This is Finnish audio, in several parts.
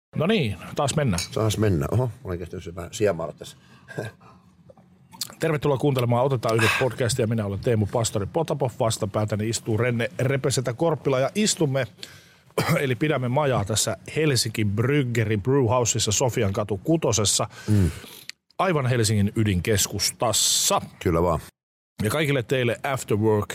No niin, taas mennään. Taas mennään. Oho, olen kestänyt vähän sijamaalla tässä. Tervetuloa kuuntelemaan Otetaan yhdessä podcastia. Minä olen Teemu Pastori Potapov. Vastapäätäni istuu Renne Repesetä Korppila ja istumme, eli pidämme majaa tässä Helsinki Bryggerin Brewhousessa Sofiankatu 6. Aivan Helsingin ydinkeskustassa. Kyllä vaan. Ja kaikille teille after work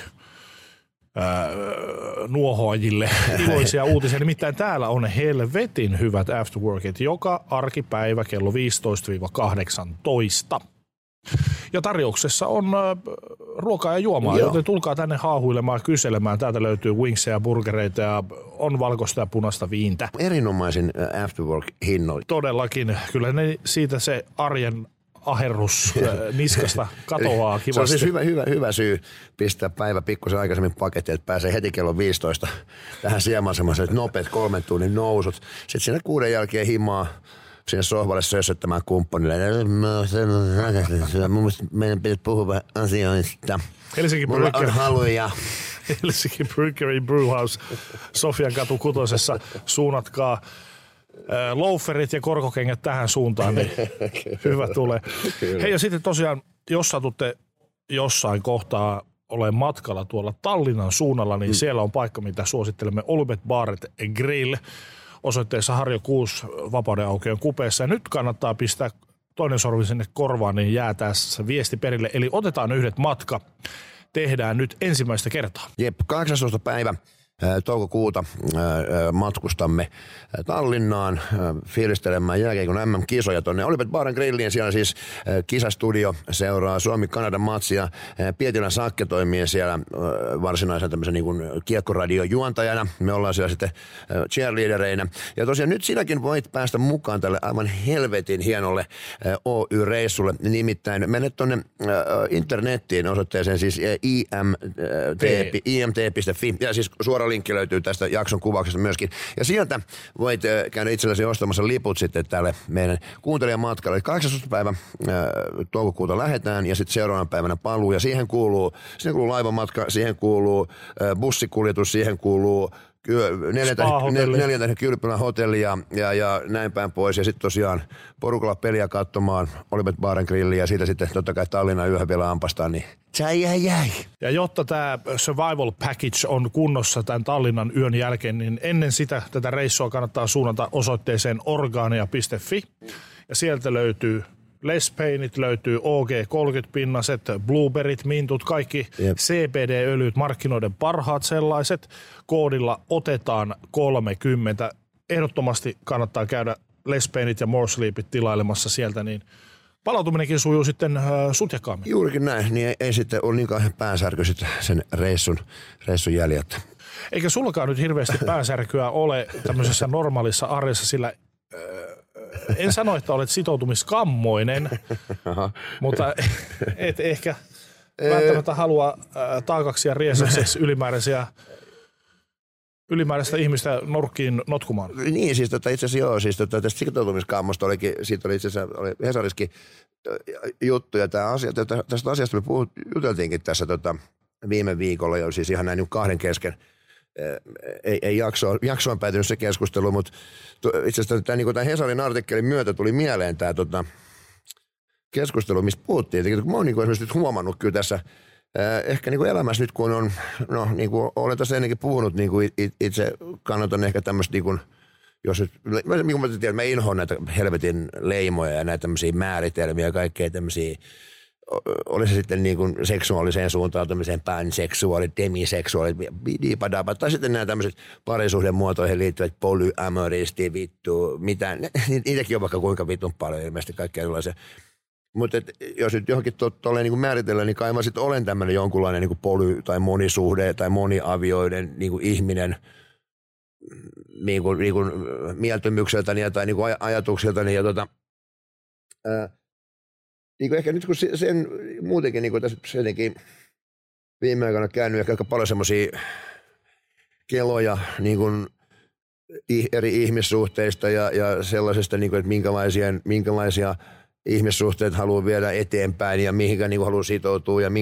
nuohoajille iloisia uutisia. Nimittäin täällä on helvetin hyvät afterworkit joka arkipäivä kello 15-18. Ja tarjouksessa on ruokaa ja juomaa, joten tulkaa tänne haahuilemaan, kyselemään. Täältä löytyy wingseja, burgereita ja on valkoista ja punaista viintä. Erinomaisin afterwork-hinnoin. Todellakin. Kyllä ne siitä se arjen aherrus niskasta katoaa kivasti. Se on siis hyvä syy pistää päivä pikkusen aikaisemmin pakettiin, että pääsee heti kello 15 tähän siemaan semmoiset nopeat 3 tunnin nousut. Sitten siinä 6 jälkeen himaa sinne sohvalle sössöttämään kumppanille. Mun mielestä meidän pitäisi puhua asioista. Mulla on haluja. Helsinki Bryggery Brewhouse Sofiankatu 6. Suunnatkaa loaferit ja korkokengät tähän suuntaan, niin hyvä tulee. Hei, ja sitten tosiaan, jos satutte jossain kohtaa olen matkalla tuolla Tallinnan suunnalla, niin siellä on paikka, mitä suosittelemme, Olybet Bar & Grill, osoitteessa Harjo 6 Vapauden aukion kupeessa. Ja nyt kannattaa pistää toinen sorvi sinne korvaan, niin jää tässä viesti perille. Eli otetaan yhdet matka. Tehdään nyt ensimmäistä kertaa. Jep, 18. päivä toukokuuta matkustamme Tallinnaan fiilistelemään jälkeen MM-kisoja tuonne Olybet Bar & Grilliin. Siellä siis kisastudio seuraa Suomi-Kanadan matsia. Pietilän Sakke toimii siellä varsinaisena tämmöisen niin kuin kiekkoradiojuontajana. Me ollaan siellä sitten cheerleadereinä. Ja tosiaan nyt sinäkin voit päästä mukaan tälle aivan helvetin hienolle Oy-reissulle. Nimittäin mene tuonne internettiin osoitteeseen siis imt.fi ja siis suora linkki löytyy tästä jakson kuvauksesta myöskin. Ja sieltä voit käydä itsellesi ostamassa liput sitten tälle meidän kuuntelijamatkalle. 18. päivä toukokuuta lähdetään ja sitten seuraavana päivänä paluu. Ja siihen kuuluu laivamatka, siihen kuuluu bussikuljetus, siihen kuuluu 4 tähden kylpylän hotelli ja näin päin pois. Ja sitten tosiaan porukalla peliä katsomaan Olybet Bar & Grilliin ja siitä sitten totta kai Tallinnan yöhön vielä ampastaan, niin jäi. Ja jotta tämä survival package on kunnossa tämän Tallinnan yön jälkeen, niin ennen sitä tätä reissua kannattaa suunnata osoitteeseen orgaania.fi. Ja sieltä löytyy Les Painit, löytyy OG30-pinnaset, blueberryt, mintut, kaikki CBD-öljyt, markkinoiden parhaat sellaiset. Koodilla otetaan 30. Ehdottomasti kannattaa käydä Les Painit ja More Sleepit tilailemassa sieltä, niin palautuminenkin sujuu sitten sutjakkaammin. Juurikin näin, niin ei sitten ole niin kauhean päänsärky sitten sen reissun jäljiltä. Eikä sullakaan nyt hirveästi päänsärkyä ole tämmöisessä normaalissa arjessa, sillä en sano, että olet sitoutumiskammoinen, mutta et ehkä välttämättä halua taakaksi ja riesaksi ylimääräistä ihmistä nurkkiin notkumaan. Niin, siis itse asiassa joo, siis tästä sitoutumiskammosta siitä oli itse asiassa Hesariskin juttu, ja tästä asiasta me juteltiinkin tässä viime viikolla, jo siis ihan näin niin kahden kesken. Ei jaksoon päätynyt se keskustelu, mutta itse asiassa tämän Hesarin artikkelin myötä tuli mieleen tämä keskustelu, mistä puhuttiin. Mä oon esimerkiksi nyt huomannut kyllä tässä ehkä elämässä nyt, kun on, olen tässä ennenkin puhunut, itse kannatan ehkä tämmöistä, jos nyt, mä inhoan näitä helvetin leimoja ja näitä tämmöisiä määritelmiä ja kaikkea tämmöisiä, oli se sitten seksuaaliseen suuntautumiseen, panseksuaali, demiseksuaali, diipadaba, tai sitten nämä tämmöiset parisuhdemuotoihin liittyvät polyamoristi, vittu, mitä, niitäkin on vaikka kuinka vitun paljon ilmeisesti kaikkea sellaisia. Mutta jos nyt johonkin tolleen määritellään, niin kai mä sitten olen tämmöinen jonkunlainen poly- tai monisuhde tai moniavioiden ihminen mieltymykseltäni tai ajatukseltani. Ja ehkä nyt kun sen muutenkin tässä jotenkin viime aikoina käynyt aika paljon semmoisia keloja eri ihmissuhteista ja sellaisesta, että minkälaisia ihmissuhteet haluaa viedä eteenpäin ja mihinkä haluaa sitoutua ja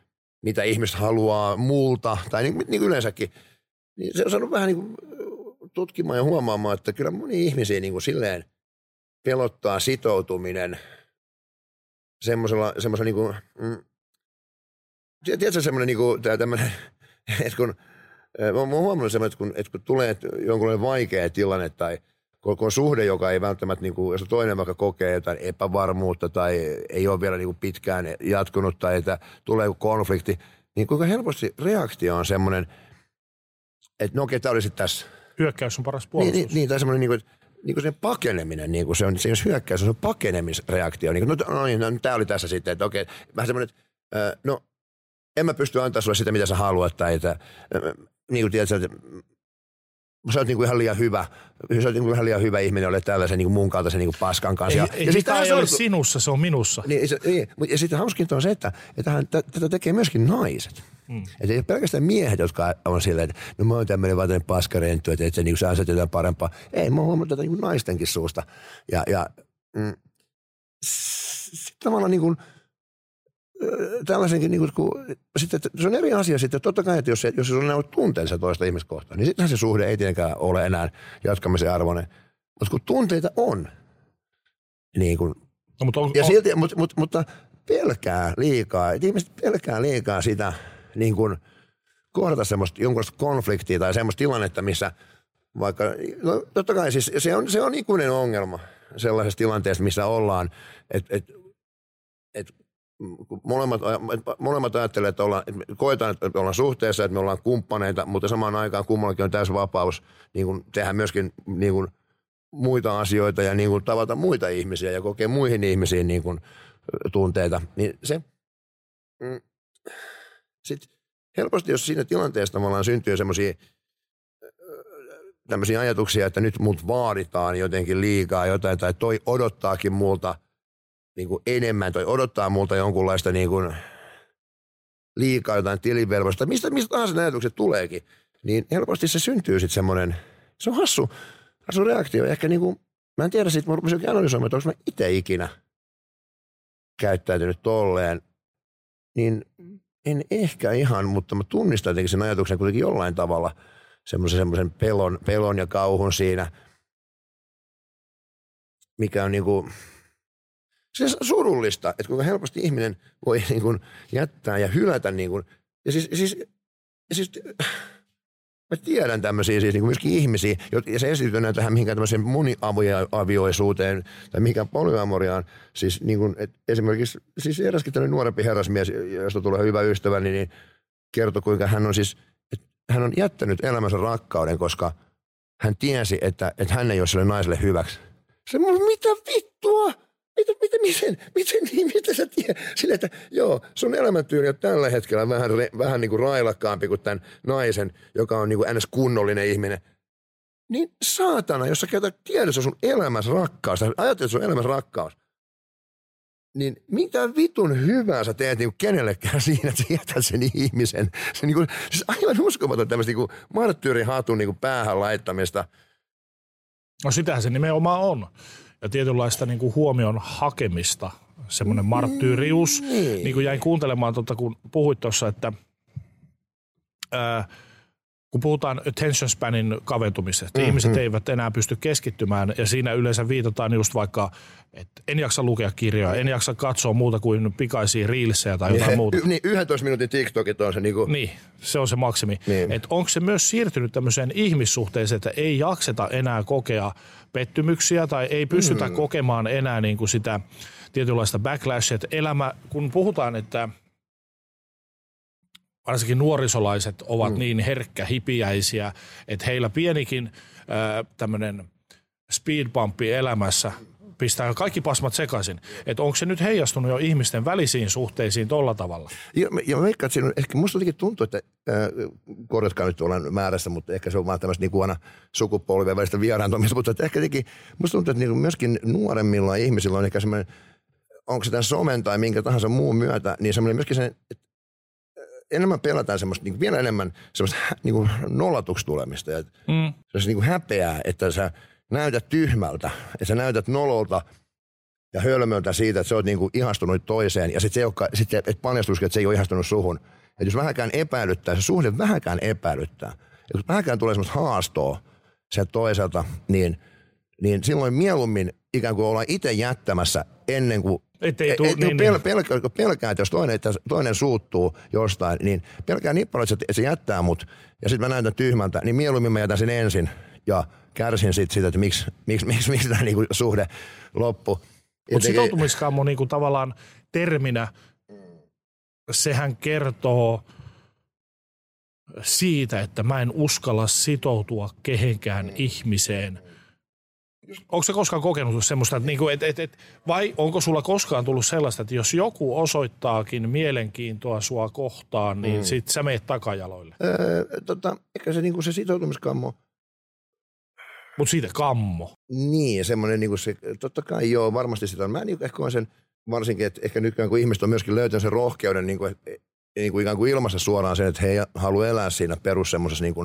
mitä ihmiset haluaa multa tai yleensäkin. Niin se on saanut vähän tutkimaan ja huomaamaan, että kyllä moni ihmisiä niin kuin silleen pelottaa sitoutuminen semmoisella niin kuin, tiedätkö semmoinen niin kuin tämmöinen, että kun mä oon huomannut semmoinen, että kun tulee jonkunlainen vaikea tilanne tai koko suhde, joka ei välttämättä, niin kuin, jos toinen vaikka kokee jotain epävarmuutta tai ei ole vielä niin kuin pitkään jatkunut tai että tulee konflikti, niin kuinka helposti reaktio on semmoinen, että no okei, tämä oli sitten tässä. Hyökkäys on paras puolustus. Niin tai semmoinen niin kuin se pakeneminen, niin kuin se on hyökkäys, se on pakenemisreaktio. Niin kuin, no, tämä oli tässä sitten, että okei, vähän semmoinen, että no en mä pysty antaa sulle sitä, mitä sä haluat, tai että niin kuin tiedät, että sä oot niinku ihan liian hyvä. Sä oot niinku ihan liian hyvä ihminen, olet tällaisen niinku mun kaltaisen niinku paskan kanssa. Ja sitä ei ole sinussa, se on minussa. Niin, ja sitten hauskinta on se, että tätä tekee myöskin naiset. Että ei ole pelkästään miehet, jotka on silleen, että no mä oon tämmöinen vaan tämmöinen paskarenttu, että et sä niinku sä ansat jotain parempaa. Ei, mä oon huomannut tätä niinku naistenkin suusta. Sitten tavallaan niinku tällaisenkin, niin kuin, sitten, se on eri asia sitten, totta kai, että jos se on näyt tunteensa toista ihmistä kohtaan, niin sittenhän se suhde ei tietenkään ole enää jatkamisen arvoinen. Mutta kun tunteita on, niin kuin, no, mutta pelkää liikaa, että ihmiset pelkää liikaa sitä niin kuin kohdata semmoista jonkunlaista konfliktia tai semmoista tilannetta, missä vaikka, no totta kai siis se on ikuinen ongelma sellaisessa tilanteessa, missä ollaan, että molemmat ajattelee, että koetaan, että ollaan suhteessa, että me ollaan kumppaneita, mutta samaan aikaan kummallakin on täysi vapaus niin kuin tehdä myöskin niin kuin muita asioita ja niin kuin tavata muita ihmisiä ja kokea muihin ihmisiin niin kuin tunteita. Niin se, sit helposti, jos siinä tilanteessa tavallaan syntyy tämmöisiä ajatuksia, että nyt mut vaaditaan jotenkin liikaa jotain tai toi odottaakin multa niin kuin enemmän, toi odottaa multa jonkunlaista niin kuin liikaa jotain tilivelvoista, mistä tahansa ajatukset tuleekin, niin helposti se syntyy sitten semmoinen, se on hassu reaktio. Ehkä niin kuin, mä en tiedä siitä, mä rupesin analysoimaan, että onko mä itse ikinä käyttäytynyt tolleen, niin en ehkä ihan, mutta mä tunnistan jotenkin sen ajatuksen kuitenkin jollain tavalla semmoisen pelon ja kauhun siinä, mikä on niin kuin se on surullista, että kuinka helposti ihminen voi niin kuin jättää ja hylätä. Niin kuin, ja siis mä tiedän tämmöisiä siis niin kuin myöskin ihmisiä, ja se esitytään tähän mihinkään tämmöiseen moniavioisuuteen tai mihinkään polyamoriaan. Siis niin kuin, että esimerkiksi siis eräskin tämmöinen nuorempi herrasmies, josta tulee hyvä ystävä, niin kertoi kuinka hän on siis, että hän on jättänyt elämänsä rakkauden, koska hän tiesi, että hän ei ole sille naiselle hyväksi. Se mitä vittua? Miten sä tiedät? Sille, että joo, sun elämäntyyli on tällä hetkellä vähän niin kuin railakkaampi kuin tämän naisen, joka on niin kuin ns. Kunnollinen ihminen. Niin saatana, jos sä käytät tiedossa sun elämässä rakkaus, tai ajattelet sun elämässä rakkaus, niin mitä vitun hyvää sä teet niin kuin kenellekään siinä, että sä jätät sen ihmisen. Se niin kuin, siis aivan uskomaton tämmöistä niin kuin marttyyrihatun niin kuin päähän laittamista. No sitähän se nimenomaan on. Ja tietynlaista niin kuin huomion hakemista, semmoinen marttyyrius. Niin kuin jäin kuuntelemaan, kun puhuit tuossa, että kun puhutaan attention spanin kaventumisesta, ihmiset eivät enää pysty keskittymään ja siinä yleensä viitataan just vaikka, että en jaksa lukea kirjoja, en jaksa katsoa muuta kuin pikaisia reelsejä tai jotain muuta. Niin, 11 minuutin TikTokit on se niin kuin. Niin, se on se maksimi. Niin. Että onko se myös siirtynyt tämmöiseen ihmissuhteeseen, että ei jakseta enää kokea pettymyksiä tai ei pystytä kokemaan enää niin kuin sitä tietynlaista backlashia, että elämä, kun puhutaan, että varsinkin nuorisolaiset ovat niin herkkähipiäisiä, että heillä pienikin tämmöinen speedbumpi elämässä pistää kaikki pasmat sekaisin. Että onko se nyt heijastunut jo ihmisten välisiin suhteisiin tolla tavalla? Ja veikkaan, että siinä ehkä musta jotenkin tuntuu, että korjatkaa nyt olen määrässä, mutta ehkä se on vaan tämmöistä niin aina sukupolvien välistä vieraantumista, mutta ehkä jotenkin musta tuntuu, että niin myöskin nuoremmilla ihmisillä on ehkä semmoinen, onko se tämän somen tai minkä tahansa muun myötä, niin semmoinen myöskin se, että enemmän pelataan semmoista, niin vielä enemmän semmoista niin nollatuksi tulemista. Se niin häpeää, että sä näytät tyhmältä, että sä näytät nololta ja hölmöltä siitä, että sä oot niin kuin ihastunut toiseen ja sitten et paljastuisikin, että se ei ole ihastunut suhun. Että jos vähänkään epäilyttää, se suhde vähänkään epäilyttää. Että jos vähänkään tulee semmoista haastoa, se toiselta, niin silloin mieluummin ikään kuin ollaan itse jättämässä ennen kuin pelkää, että jos toinen suuttuu jostain, niin pelkää niin paljon, että se jättää mut ja sitten mä näytän tyhmältä, niin mieluummin mä jätän sen ensin ja kärsin sitten sitä, että miksi tämä niinku suhde loppui. Mutta sitoutumiskammo niinku tavallaan terminä, sehän kertoo siitä, että mä en uskalla sitoutua kehenkään ihmiseen. Onko se koskaan kokenut semmoista, että vai onko sulla koskaan tullut sellaista, että jos joku osoittaakin mielenkiintoa sua kohtaan, niin sit sä meet takajaloille? Ehkä se, niinku se sitoutumiskammo. Mutta siitä kammo. Niin, semmoinen niinku se, totta kai joo, varmasti sitä on. Mä niinku ehkä on sen, varsinkin, että ehkä nykyään kun ihmiset on myöskin löytänyt sen rohkeuden niinku ikään kuin ilmaista suoraan sen, että he haluaa elää siinä perus semmoisessa niinku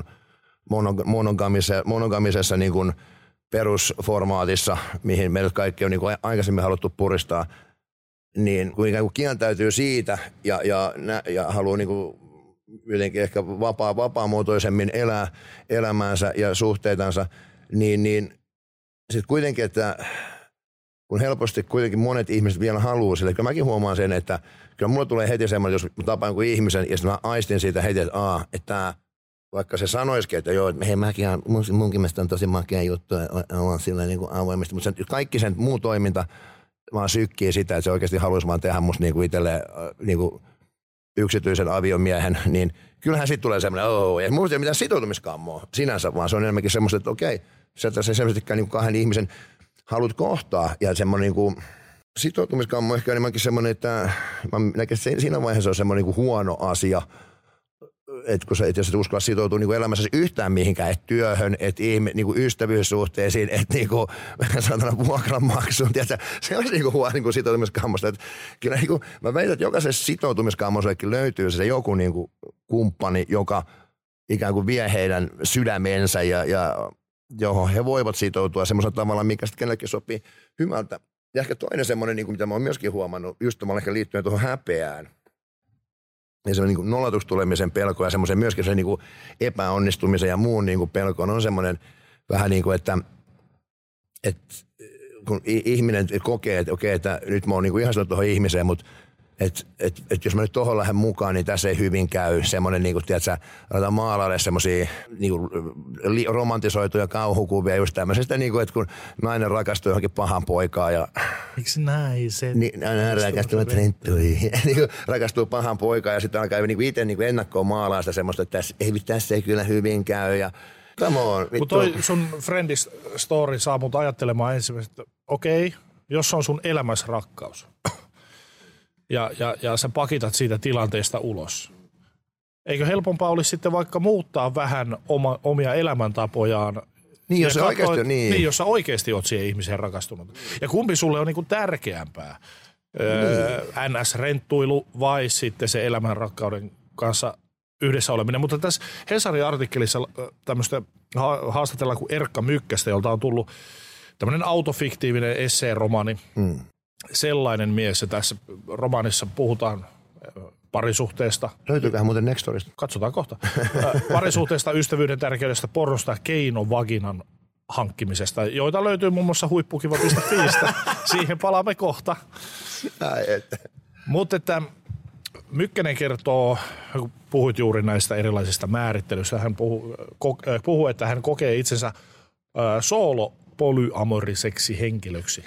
monogamisessa niinku perusformaatissa, mihin meidät kaikki on niinku aikaisemmin haluttu puristaa, niin kun ikään kuin kieltäytyy siitä ja haluaa niinku jotenkin ehkä vapaamuotoisemmin elää elämäänsä ja suhteitansa, niin sitten kuitenkin, että kun helposti kuitenkin monet ihmiset vielä haluaa sille, kyllä mäkin huomaan sen, että kyllä mulle tulee heti semmoinen, jos mä tapaan jonkun ihmisen ja sitten mä aistin siitä heti, että että vaikka se sanoisikin, että joo, että hei mäkin munkin mielestä on tosi makea juttu, ollaan sillä niin kuin avoimesti, mutta kaikki sen muu toiminta vaan sykkii sitä, että se oikeasti haluaisi vaan tehdä musta niin kuin itselleen niin kuin yksityisen aviomiehen, niin kyllähän sitten tulee semmoinen, ja musta ei ole mitään sitoutumiskammoa sinänsä, vaan se on enemmänkin semmoista, että okei, sieltä se semmoisestikään niin kahden ihmisen haluat kohtaa, ja semmoinen niin kuin sitoutumiskammo ehkä enemmänkin semmoinen, että mä näkisin, että siinä vaiheessa on semmoinen niin kuin huono asia, että jos et uskalla sitoutua niin elämässäsi yhtään mihinkään, että työhön, että niin ystävyyssuhteisiin, että niin saatana vuokranmaksuun, se olisi niin huono niin sitoutumiskammosta. Että kyllä niin kuin, mä väitän, että jokaisessa sitoutumiskammosellekin löytyy se joku niin kuin kumppani, joka ikään kuin vie heidän sydämensä ja johon he voivat sitoutua semmoisella tavalla, mikä sitten kenellekin sopii hyvältä. Ja ehkä toinen semmoinen, niin kuin, mitä mä oon myöskin huomannut, just ehkä liittyen tuohon häpeään, ja semmoinen niin nollatuksi tulemisen pelko ja semmoisen myöskin se niin epäonnistumisen ja muun niin pelko on semmoinen vähän niin kuin, että kun ihminen kokee, että okei, että nyt mä oon niin ihastunut tuohon ihmiseen, mutta että jos mä nyt tohon lähden mukaan, niin tässä ei hyvin käy. Semmoinen, niin kuin, tiedätkö, aletaan maalaille semmoisia niin romantisoituja kauhukuvia just tämmöisestä, niin kuin, että kun nainen rakastuu johonkin pahan poikaan ja miksi naiset? Niin, rakastuvat renttuihin. Rakastuu pahan poikaan ja sitten alkaa niin itse niin ennakkoon maalaa sitä semmoista, että tässä ei kyllä hyvin käy. Ja come on. Mutta toi sun friendis story saa mut ajattelemaan ensimmäisenä, että okei, jos on sun elämässä rakkaus ja sä pakitat siitä tilanteesta ulos. Eikö helpompaa olisi sitten vaikka muuttaa vähän omia elämäntapojaan? Niin, jos oikeasti on niin. Niin, jos sä oikeasti oot siihen ihmiseen rakastunut. Ja kumpi sulle on niinku tärkeämpää? NS-renttuilu vai sitten se elämän rakkauden kanssa yhdessä oleminen. Mutta tässä Hesarin artikkelissa tämmöistä haastatellaan kuin Erkka Mykkästä, jolta on tullut tämmöinen autofiktiivinen esseeromaani. Sellainen mies, ja tässä romaanissa puhutaan parisuhteesta. Löytyyköhän muuten Nextorista? Katsotaan kohta. Parisuhteesta, ystävyyden tärkeydestä, pornosta ja keinovaginan hankkimisesta, joita löytyy muun muassa huippukiva.fiistä. Siihen palaamme kohta. Mutta että Mykkänen kertoo, kun puhuit juuri näistä erilaisista määrittelyistä, hän puhuu, että hän kokee itsensä polyamoriseksi henkilöksi.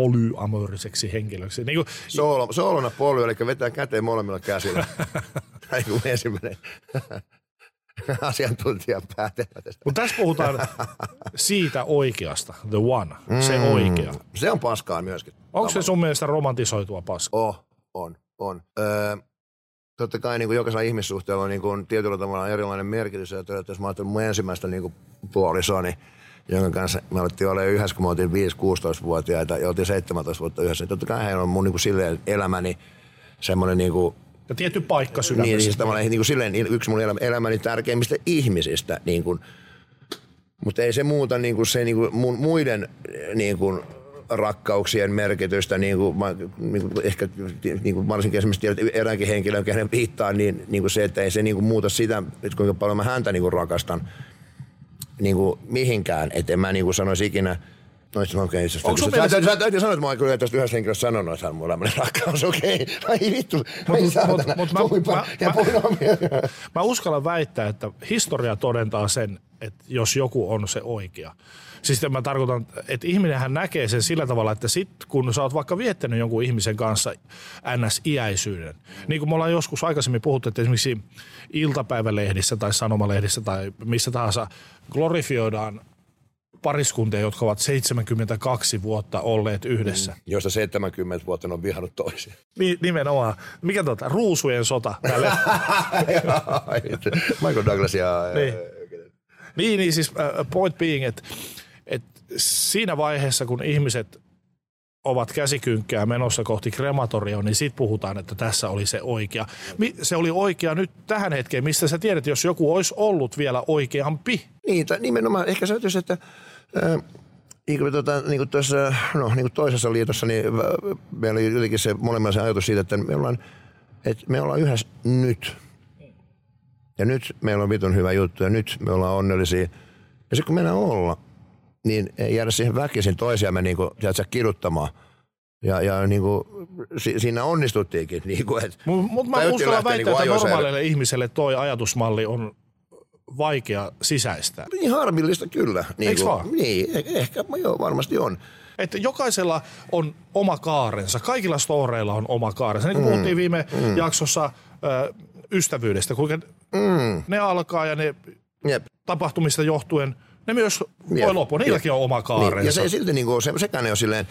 Niin kuin, soolona poly, eli vetää käteen molemmilla käsillä. Tai kuin ensimmäinen asiantuntija päätelmä tästä. Mutta tässä puhutaan siitä oikeasta, the one, se oikea. Se on paskaa myöskin. Onko se sun mielestä romantisoitua paskaa? On. Totta kai niin kuin jokaisella ihmissuhteella on niin kuin tietyllä tavalla erilainen merkitys. Ja jos mä ajattelin mun ensimmäistä niin kuin puolisoani, jonka kanssa me alettiin olemaan yhdessä, kun me oltiin 5-16-vuotiaita ja oltiin 17 vuotta yhdessä. Totta kai hän on mun niin kuin silleen elämäni semmoinen niin kuin ja tietty paikka sydämessä. Niin, siis tavallaan niin kuin silleen yksi mun elämäni tärkeimmistä ihmisistä. Niin kuin, mutta ei se muuta niin kuin se niin kuin mun muiden niin kuin rakkauksien merkitystä, niin kuin ehkä niin kuin varsinkin esimerkiksi eräänkin henkilön, kenen viittaa, niin kuin se, että ei se niin kuin muuta sitä, että kuinka paljon mä häntä niin kuin rakastan. niinku mihinkään, että en mä niinku sanoisi ikinä, okei. Täytyy sanoa, että mä oon kyllä tästä yhdessä henkilöstä sanonut, että mulla on rakkaus, okei. Ai vittu, ai saatana. Mä uskallan väittää, että historia todentaa sen, että jos joku on se oikea. Siis mä tarkoitan, että ihminenhän näkee sen sillä tavalla, että sit kun sä oot vaikka viettänyt jonkun ihmisen kanssa NS-iäisyyden, niin kuin me ollaan joskus aikaisemmin puhuttu, että esimerkiksi iltapäivälehdissä tai sanomalehdissä tai missä tahansa glorifioidaan pariskuntia, jotka ovat 72 vuotta olleet yhdessä. Josta 70 vuotta ne on vihannut toisia. Nimenomaan. Mikä ruusujen sota? Michael Douglas ja... Niin siis point being, että siinä vaiheessa, kun ihmiset ovat käsikynkkää menossa kohti krematorioon, niin sit puhutaan, että tässä oli se oikea. Se oli oikea nyt tähän hetkeen, mistä sä tiedät, jos joku olisi ollut vielä oikeampi. Niin, nimenomaan. Ehkä se on tietysti, että niin kuin tuossa, toisessa liitossa, niin meillä oli jotenkin se molemmilla se ajatus siitä, että me ollaan yhdessä nyt. Ja nyt meillä on vitun hyvä juttu ja nyt me ollaan onnellisia. Ja sitten kun mennään olla, niin ei jäädä siihen väkisin toisiamme niin kuin, kiduttamaan. Ja niin kuin, siinä onnistuttiinkin. Niin mutta mä uskallan väittää, että normaalille ihmiselle toi ajatusmalli on vaikea sisäistää. Niin harmillista kyllä. Niin eikö vaan? Niin, ehkä joo, varmasti on. Että jokaisella on oma kaarensa. Kaikilla storeilla on oma kaarensa. Niin kuin puhuttiin viime jaksossa ystävyydestä, kuinka ne alkaa ja ne tapahtumista johtuen, ne myös voi loppua. Niilläkin on oma kaarensa. Niin. Ja se ei silti, niin kuin, sekään ei ole silleen,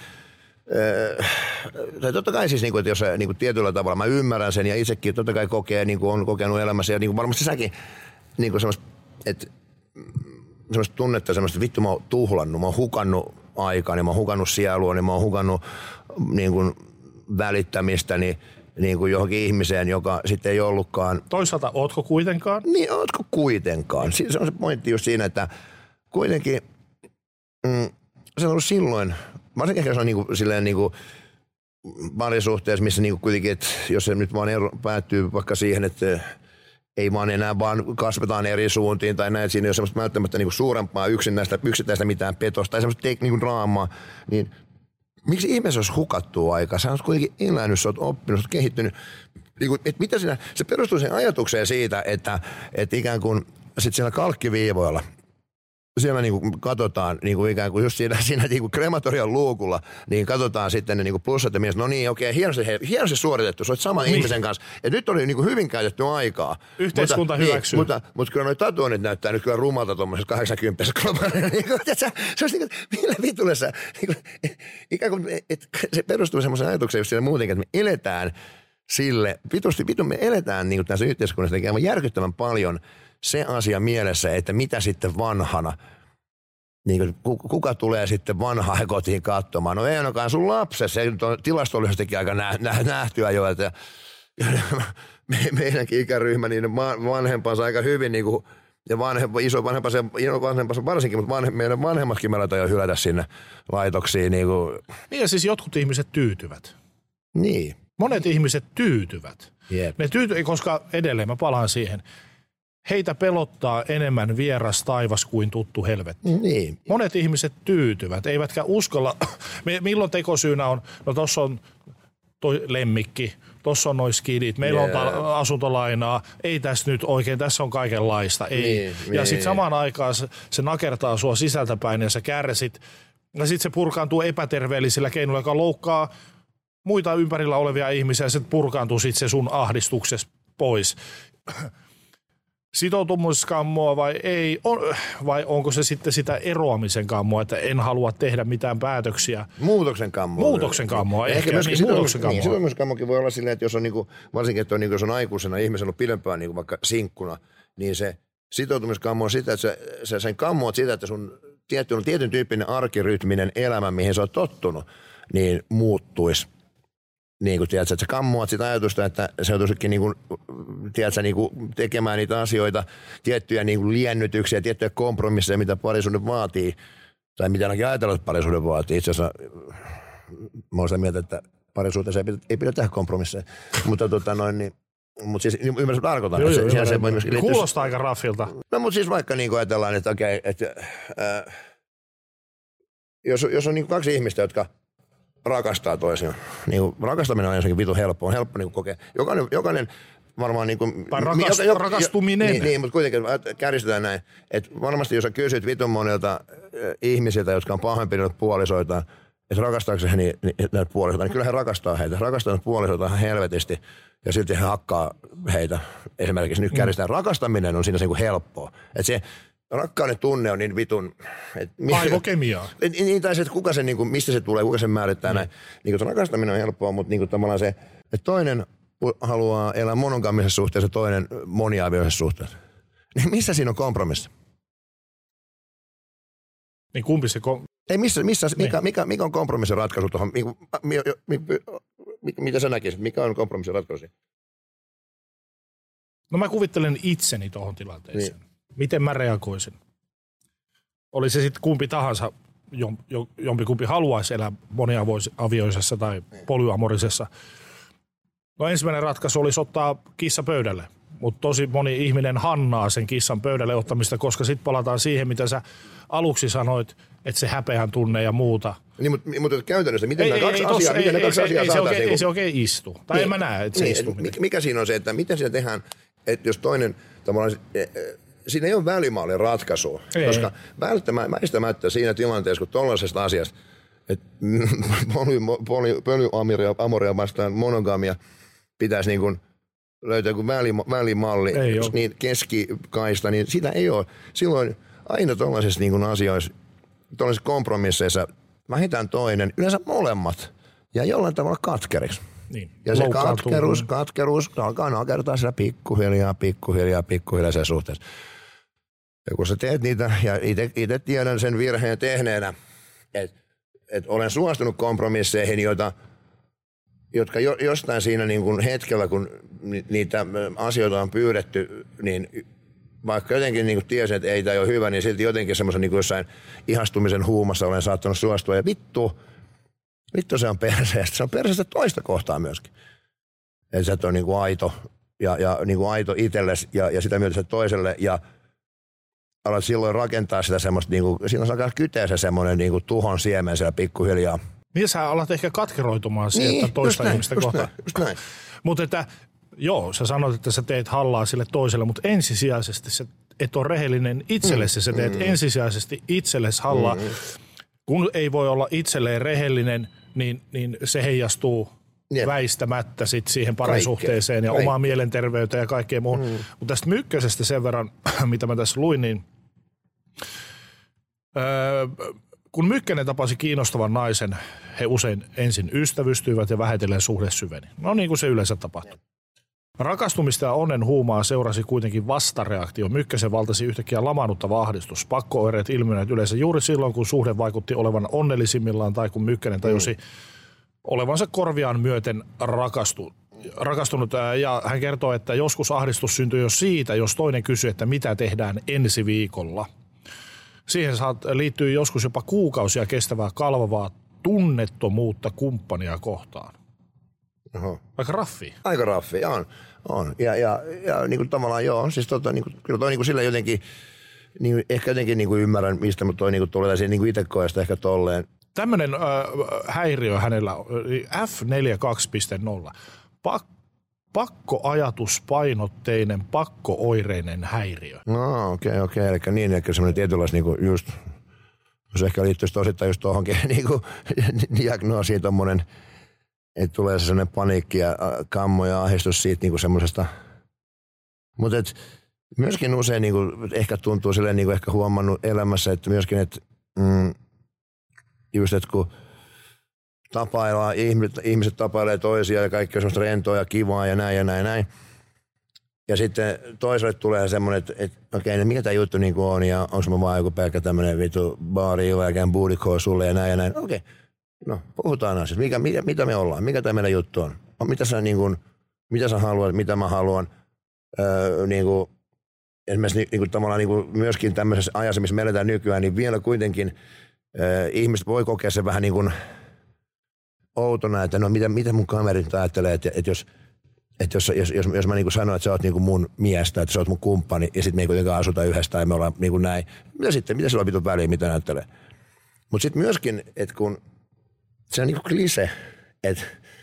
tai totta kai siis, niin kuin, että jos niin kuin tietyllä tavalla mä ymmärrän sen ja itsekin totta kai kokee, niin kuin on kokenut elämässä ja niin kuin varmasti säkin, niin kuin semmoista, että semmoista tunnetta, semmoista vittu mä oon tuhlannut, mä oon hukannut aikaa, niin mä oon hukannut sielua, niin mä oon hukannut niin kuin välittämistä, niin kuin johonkin ihmiseen, joka sitten ei ollutkaan. Toisaalta, ootko kuitenkaan? Niin, ootko kuitenkaan. Se on se pointti just siinä, että kuitenkin se on ollut silloin, varsinkin ehkä se on silleen parisuhteessa, missä kuitenkin, että jos se nyt vaan päättyy vaikka siihen, että ei vaan enää vaan kasvetaan eri suuntiin tai näin, siinä ei ole semmoista välttämättä suurempaa yksittäistä mitään petosta tai semmoista draamaa, niin miksi ihmeessä olisi hukattua aikaa? Sä oot kuitenkin elänyt, sä oot oppinut, sä oot kehittynyt. Että mitä siinä, se perustuu siihen ajatukseen siitä, että ikään kuin sit siellä kalkkiviivoilla, siellä katsotaan ikään kuin just siinä krematorian luukulla, niin katsotaan sitten ne plussat ja mielestä, no niin, okei, hienosti suoritettu, sä oot saman ihmisen kanssa. Et nyt oli hyvin käytetty aikaa. Yhteiskunta hyväksyy. Mutta kyllä noi tatuoinnit näyttää nyt kyllä rumalta tuommoisessa 80 se olisi millä vitulle sä, ikään kuin, että se perustuu semmoisen ajatukseen just siinä muutenkin, että me eletään sille, me eletään tässä yhteiskunnassa tekemään järkyttävän paljon se asia mielessä, että mitä sitten vanhana, niin kuka tulee sitten vanhaan kotiin katsomaan. No ei ainakaan sun lapsesi, se on tilastollisestikin aika nähtyä jo, että meidänkin ikäryhmä, niin vanhempansa aika hyvin, niin kuin, ja isovanhempansa varsinkin, mutta meidän vanhemmatkin me laitetaan jo hylätä sinne laitoksiin. Niin ja siis jotkut ihmiset tyytyvät. Niin. Monet ihmiset tyytyvät. Yep. Koska edelleen mä palaan siihen. Heitä pelottaa enemmän vieras taivas kuin tuttu helvetti. Niin. Monet ihmiset tyytyvät, eivätkä uskalla. Milloin tekosyynä on, no tossa on toi lemmikki, tossa on noi skidit, meillä on asuntolainaa, ei tässä nyt oikein, tässä on kaikenlaista, ei. Niin, ja sitten samaan aikaan se nakertaa sua sisältäpäin ja sä kärsit. Ja sitten se purkaantuu epäterveellisillä keinoilla, joka loukkaa muita ympärillä olevia ihmisiä, ja se purkaantuu sitten se sun ahdistuksessa pois. Sitoutumiskammoa vai ei, vai onko se sitten sitä eroamisen kammoa, että en halua tehdä mitään päätöksiä? Muutoksen kammoa. Muutoksen kammoa, ehkä myöskin muutoksen kammoa. Sitoutumisen kammokin voi olla silleen, että jos on varsinkin, että jos on aikuisena ihmisen ollut pidempään vaikka sinkkuna, niin se sitoutumiskammo on sitä, että sä sen kammoat sitä, että sun tietyn tyyppinen arkirytminen elämä, mihin sä oot tottunut, niin muuttuisi. Niin kuin tiedätkö, että sä kammoat sitä ajatusta, että se joutuisikin tekemään niitä asioita, tiettyjä liennytyksiä, tiettyjä kompromisseja, mitä parisuhde vaatii, tai mitä ainakin ajatellaan, että parisuhde vaatii. Itse asiassa mä oon sitä mieltä, että parisuhteessa ei pidä tehdä kompromisseja, mutta niin Mutta siis ymmärrän tarkoitan. Joo, se voi myös kuulostaa aika raffilta. No mutta siis vaikka niin ajatellaan, että okei, että jos on niin kaksi ihmistä, jotka rakastaa toisiaan, niin rakastaminen on ensinnäkin vitun helppo. On helppo niin kokea. Jokainen varmaan niin kuin... rakastuminen. Niin, mutta kuitenkin kärjistetään näin. Että varmasti jos sä kysyt vitun monilta ihmisiltä, jotka on pahoinpidellyt puolisoitaan, että rakastaako he näitä puolisoita, niin kyllä he rakastaa heitä. Rakastaa puolisoita ihan helvetisti ja silti he hakkaa heitä. Esimerkiksi nyt kärjistetään. Rakastaminen on siinä niin kuin helppoa. Että se rakkauden tunne on niin vitun... Aivokemiaa. Niin, tai se, että kuka sen, niin kuin, mistä se tulee, kuka sen määrittää näin. Niin kuin, rakastaminen on helppoa, mutta niin kuin, tavallaan se, että toinen haluaa elää monogamisessa suhteessa, toinen moniavioisessa suhteessa. Niin missä siinä on kompromissi? Niin kumpi se... Ei mikä on kompromissin ratkaisu tuohon? Mitä sä näkisit? Mikä on kompromissin ratkaisu? No mä kuvittelen itseni tuohon tilanteeseen. Niin. Miten mä reagoisin? Oli se sitten kumpi tahansa, jompikumpi haluaisi elää moniavioisessa tai polyamorisessa. No ensimmäinen ratkaisu olisi ottaa kissa pöydälle. Mutta tosi moni ihminen hannaa sen kissan pöydälle ottamista, koska sitten palataan siihen, mitä sä aluksi sanoit, että se häpeän tunne ja muuta. Niin, mutta käytännössä, miten nämä kaksi asiaa saataisiin? Ei se oikein istu. Tai en mä näe, että se istuu. Mikä siinä on se, että miten siinä tehdään, että jos toinen tavallaan... Siinä ei ole välimaalin ratkaisua, koska väistämättä siinä tilanteessa, kun tuollaisesta asiasta, että polyamoria vastaan monogamia pitäisi niin kuin löytää joku välimalli, niin keskikaista, niin sitä ei ole. Silloin aina tuollaisissa niin kuin asioissa, tuollaisissa kompromisseissa vähintään toinen, yleensä molemmat, ja jollain tavalla katkeriksi. Niin, ja se katkeruus alkaa nakertaa siellä pikkuhiljaa sen suhteessa. Ja kun sä teet niitä, ja itse tiedän sen virheen tehneenä, että olen suostunut kompromisseihin, jotka jostain siinä niin kuin hetkellä, kun niitä asioita on pyydetty, niin vaikka jotenkin niin kuin tiesin, että ei tämä ole hyvä, niin silti jotenkin semmoisen niin kuin jossain ihastumisen huumassa olen saattanut suostua. Ja vittu se on perseestä. Se on perseestä toista kohtaa myöskin. Että sä et ole niin kuin aito ja niin kuin aito itsellesi ja sitä myötä toiselle ja alat silloin rakentaa sitä semmoista, niin kuin, siinä alkaa kyteä se semmoinen niin kuin tuhon siemen siellä pikkuhiljaa. Niin sä alat ehkä katkeroitumaan sieltä toista ihmistä kohtaan. Just näin. Mutta että joo, sä sanoit, että sä teet hallaa sille toiselle, mutta ensisijaisesti sä et ole rehellinen itsellesi, sä teet ensisijaisesti itsellesi hallaa. Kun ei voi olla itselleen rehellinen, niin se heijastuu väistämättä sit siihen parisuhteeseen ja omaan mielenterveyteen ja kaikkeen muuhun. Mutta tästä Mykkäsestä sen verran, mitä mä tässä luin, niin kun Mykkänen tapasi kiinnostavan naisen, he usein ensin ystävystyivät ja vähitellen suhde syveni. No niin kuin se yleensä tapahtuu. Rakastumista ja onnen huumaa seurasi kuitenkin vastareaktio. Mykkäsen valtasi yhtäkkiä lamaannuttava ahdistus. Pakko-oireet ilmenevät yleensä juuri silloin, kun suhde vaikutti olevan onnellisimmillaan tai kun Mykkänen tajusi olevansa korviaan myöten rakastunut. Ja hän kertoo, että joskus ahdistus syntyi jo siitä, jos toinen kysyy, että mitä tehdään ensi viikolla. Siihen liittyy joskus jopa kuukausia kestävää kalvavaa tunnettomuutta kumppania kohtaan. Oho. Aika raffi. Aika raffi, on. Ja niin kuin tavallaan joo, siis niin kuin, kyllä toi niin kuin sillä jotenkin, niin ehkä jotenkin niin kuin ymmärrän, mistä toi niin kuin tulee, niin kuin itse koe sitä ehkä tolleen. Tämmöinen häiriö hänellä F42.0. Pakkoajatuspainotteinen, pakko-oireinen häiriö. No okei. Eli niin, ehkä semmoinen tietynlaista niinku just, jos ehkä liittyisi osittain just tuohonkin niinku diagnoosiin tommonen, että tulee se semmoinen paniikki ja kammo ja ahdistus siitä niinku semmoisesta. Mutta myöskin usein niinku ehkä tuntuu silleen niinku ehkä huomannut elämässä, että myöskin, että just, että kun tapaillaan, ihmiset tapailee toisia ja kaikki on semmoista rentoa ja kivaa ja näin. Ja sitten toiselle tulee semmoinen, että okei, mikä tämä juttu niin on ja onko mä vaan joku pelkkä tämmöinen vitu baari jälkeen buudikoo sulle ja näin. Okei, no puhutaan asiasta. Mitä me ollaan? Mikä tämä meidän juttu on? Mitä sä haluat, mitä mä haluan? Esimerkiksi tavallaan myöskin tämmöisessä ajassa, missä me eletään nykyään, niin vielä kuitenkin ihmiset voi kokea sen vähän niin kuin outona, että no mitä mun kaverit ajattelee, että jos että jos mä niinku sanon, että sä oot niinku mun miestä, että sä oot mun kumppani ja sit me ei kuitenkaan asuta yhdessä ja me ollaan niinku näin. Mitä sillä on vitun väliä, mitä näyttelee? Mut sit myöskin, että kun se on niinku klise, että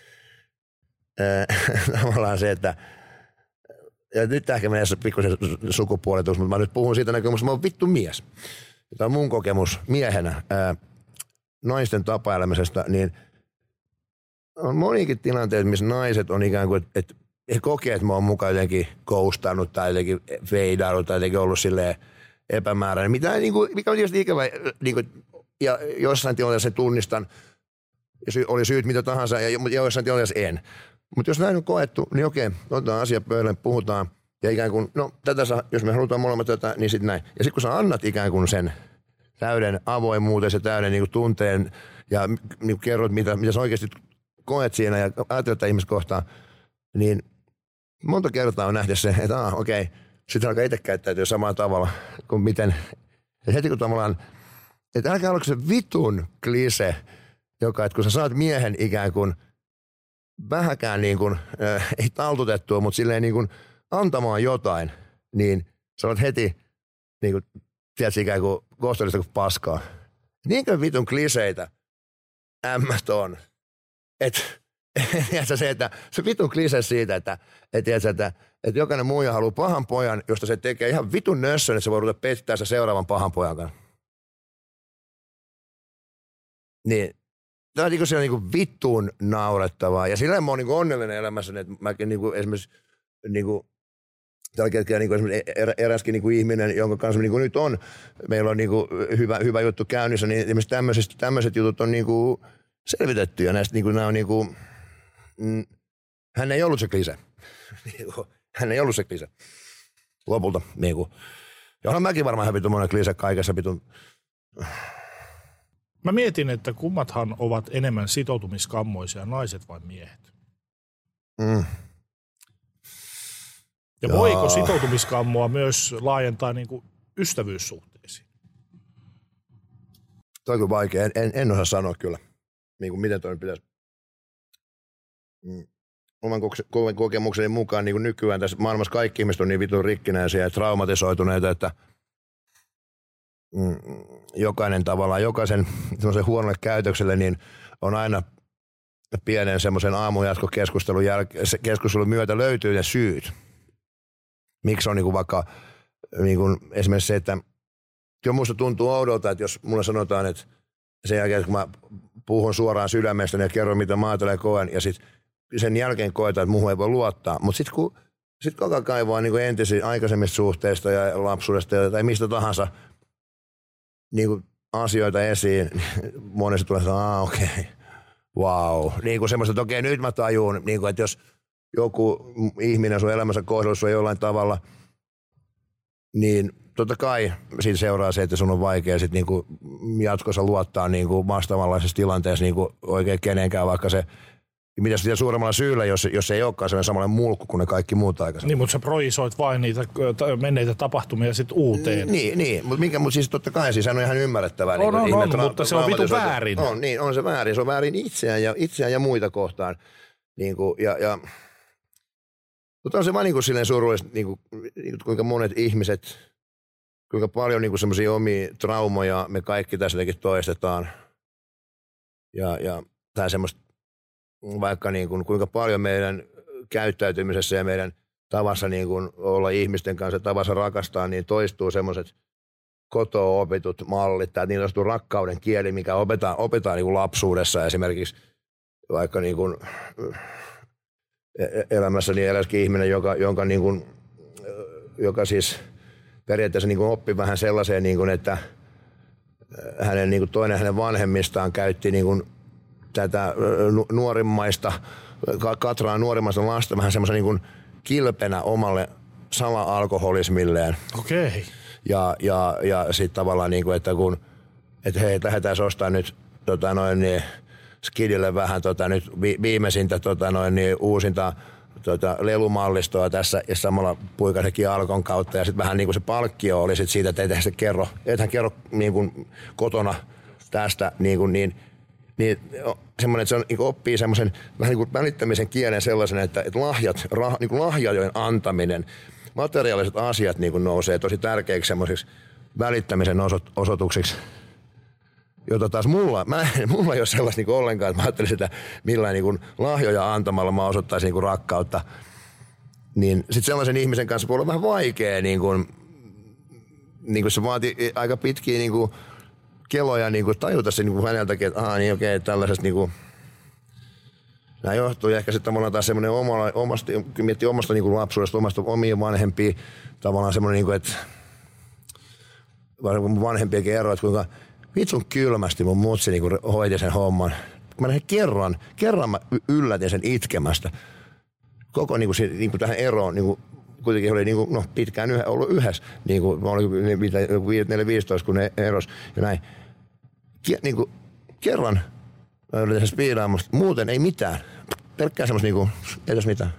tavallaan se, että ja nyt ehkä menee pikkusen sukupuolitus, mutta mä nyt puhun siitä näkökulmasta, mä oon vittu mies. Tämä on mun kokemus miehenä naisten tapailamisesta, niin on monikin tilanteet, missä naiset on ikään kuin, että he kokee, että mä oon mukaan jotenkin koustannut tai jotenkin feidannut tai jotenkin ollut silleen epämääräinen. Mikä on tietysti ikävä, niin kuin, ja jossain tilanteessa tunnistan, oli syyt mitä tahansa, ja jossain tilanteessa en. Mutta jos näin on koettu, niin okei, otetaan asia pöydälle, puhutaan, ja ikään kuin, no tätä saa, jos me halutaan molemmat tätä, niin sitten näin. Ja sitten kun sä annat ikään kuin sen täyden avoimuuden, se täyden niin kuin tunteen, ja niin kuin kerrot, mitä sä oikeasti koet siinä, ja ajattelet tätä ihmistä kohtaan, niin monta kertaa on nähdä se, että okei, sitten alkaa itse käyttäytyä samalla tavalla kuin miten, ja heti kun tavallaan, että älkää oliko se vitun klise, joka, että kun sä saat miehen ikään kuin vähäkään niin kuin, ei taltutettua, mutta silleen niin kuin antamaan jotain, niin sä olet heti niin kuin, tiedätkö, ikään kuin kohtallista kuin paskaa. Niinkö vitun kliseitä ämmät on? Että se, että se vitun klise siitä, että jokainen muija haluaa pahan pojan, josta se tekee ihan vitun nössön, että se voi ruveta pettää se seuraavan pahan pojan kanssa. Niin. Tämä on niin vittuun naurettavaa. Ja sillä mä oon niin onnellinen elämässäni, että mäkin niin esimerkiksi tällä hetkellä niin esimerkiksi eräskin niin ihminen, jonka kanssa niin nyt on, meillä on niin hyvä juttu käynnissä, niin esimerkiksi tämmöiset jutut on niin selvitetty. Ja näistä nämä on hän ei ollut se klise. Hän ei ollut se klise. Lopulta. Ja olen mäkin varmaan ihan vitun monen klise kaikessa vitun. Mä mietin, että kummathan ovat enemmän sitoutumiskammoisia, naiset vai miehet? Ja voiko sitoutumiskammoa myös laajentaa niin kuin ystävyyssuhteisiin? Toi on kyllä vaikea. En osaa sanoa kyllä, niin kuin miten toi pitäisi. Oman kokemukseni mukaan niin kuin nykyään tässä maailmassa kaikki ihmiset on niin vitun rikkinäisiä ja traumatisoituneita, että jokaisen semmoisen huonolle käytökselle niin on aina pienen semmoisen aamujatkokeskustelun myötä löytyy ne syyt. Miksi on niinku vaikka niinku esimerkiksi se, että kyllä musta tuntuu oudolta, että jos mulle sanotaan, että sen jälkeen kun mä puhun suoraan sydämestäni ja kerron mitä mä ajattelen koen ja sit sen jälkeen koetaan, että muuhun ei voi luottaa. Mutta sitten kun koko ajan kaivaa niinku entisiä aikaisemmista suhteista ja lapsuudesta tai mistä tahansa niinku asioita esiin, monesti tulee sanoa, okei, wow. Niinku semmoista, että okei, nyt mä tajun, niinku, että jos joku ihminen sun elämänsä kohdalla sua jollain tavalla, niin totta kai siitä seuraa se, että sun on vaikea sit niinku jatkossa luottaa niinku vastaavanlaisessa tilanteessa niinku oikein kenenkään, vaikka se mitä sitten suuremmalla syyllä, jos ei olekaan sellainen samanlainen mulkku kuin ne kaikki muut aikaisemmin. Niin, mutta sä projisoit vain niitä menneitä tapahtumia sitten uuteen. Niin, mutta siis totta kai siis on ihan ymmärrettävää. On, mutta se on vitun väärin. On se väärin. Se on väärin itseään ja muita kohtaan. Mutta on se vaan niin silleen surullista, kuinka monet ihmiset, kuinka paljon niin semmoisia omia traumoja me kaikki tässä jotenkin toistetaan. Ja tämä semmoista vaikka niin kuin, kuinka paljon meidän käyttäytymisessä ja meidän tavassa niin kuin olla ihmisten kanssa, tavassa rakastaa, niin toistuu semmoiset kotoa opitut mallit, tai niin toistuu rakkauden kieli, mikä opetaan niin kuin lapsuudessa esimerkiksi vaikka niin kuin elämässäni eräskin ihminen, joka siis periaatteessa niin kuin oppi vähän sellaiseen, niin kuin, että hänen, niin kuin toinen hänen vanhemmistaan käytti niin kuin tätä Katraa nuorimmaista lasta vähän semmoisen niin kuin kilpenä omalle sala-alkoholismilleen. Okei. Ja sitten tavallaan niin kuin, että hei, lähdetään ostaa nyt niin Skidille vähän nyt viimeisintä uusinta lelumallistoa tässä ja samalla puikasekin Alkon kautta ja sitten vähän niin kuin se palkkio oli sit siitä, että ethän kerro niin kuin kotona tästä niin niin semmoinen, että se on, niin oppii semmoisen vähän niin kuin välittämisen kielen sellaisen, että niin lahjojen antaminen, materiaaliset asiat niin kuin nousee tosi tärkeiksi semmoisiksi välittämisen osoituksiksi, jota taas mulla ei ole sellaista niin kuin ollenkaan, että mä ajattelisin, että millään niin kuin lahjoja antamalla mä osoittaisin niin kuin rakkautta. Niin sitten sellaisen ihmisen kanssa voi olla vähän vaikea, niin kuin se vaatii aika pitkiä niin kuin keloja niin kuin tajuta se niin kuin häneltäkin, että niin okei, tällaisesta niin kuin, nämä johtuu ehkä sitten tavallaan taas semmoinen miettii omasta niin kuin lapsuudesta, omasta omia vanhempia, tavallaan semmoinen, niin kuin, että varsinkin mun vanhempiakin eroa, että kuinka vitsun kylmästi mun mutsi niin kuin hoiti sen homman. Mä näin kerran mä yllätin sen itkemästä. Koko niin kuin tähän eroon, niin kuin, kuitenkin oli niin kuin, pitkään ollut yhdessä, niin kuin, mä olin 4-15, kun ne eros ja näin. Niin kuin, kerran mä yritin sen spiidaamaan, muuten ei mitään. Pelkkää semmoista niin kuin, ei tässä mitään.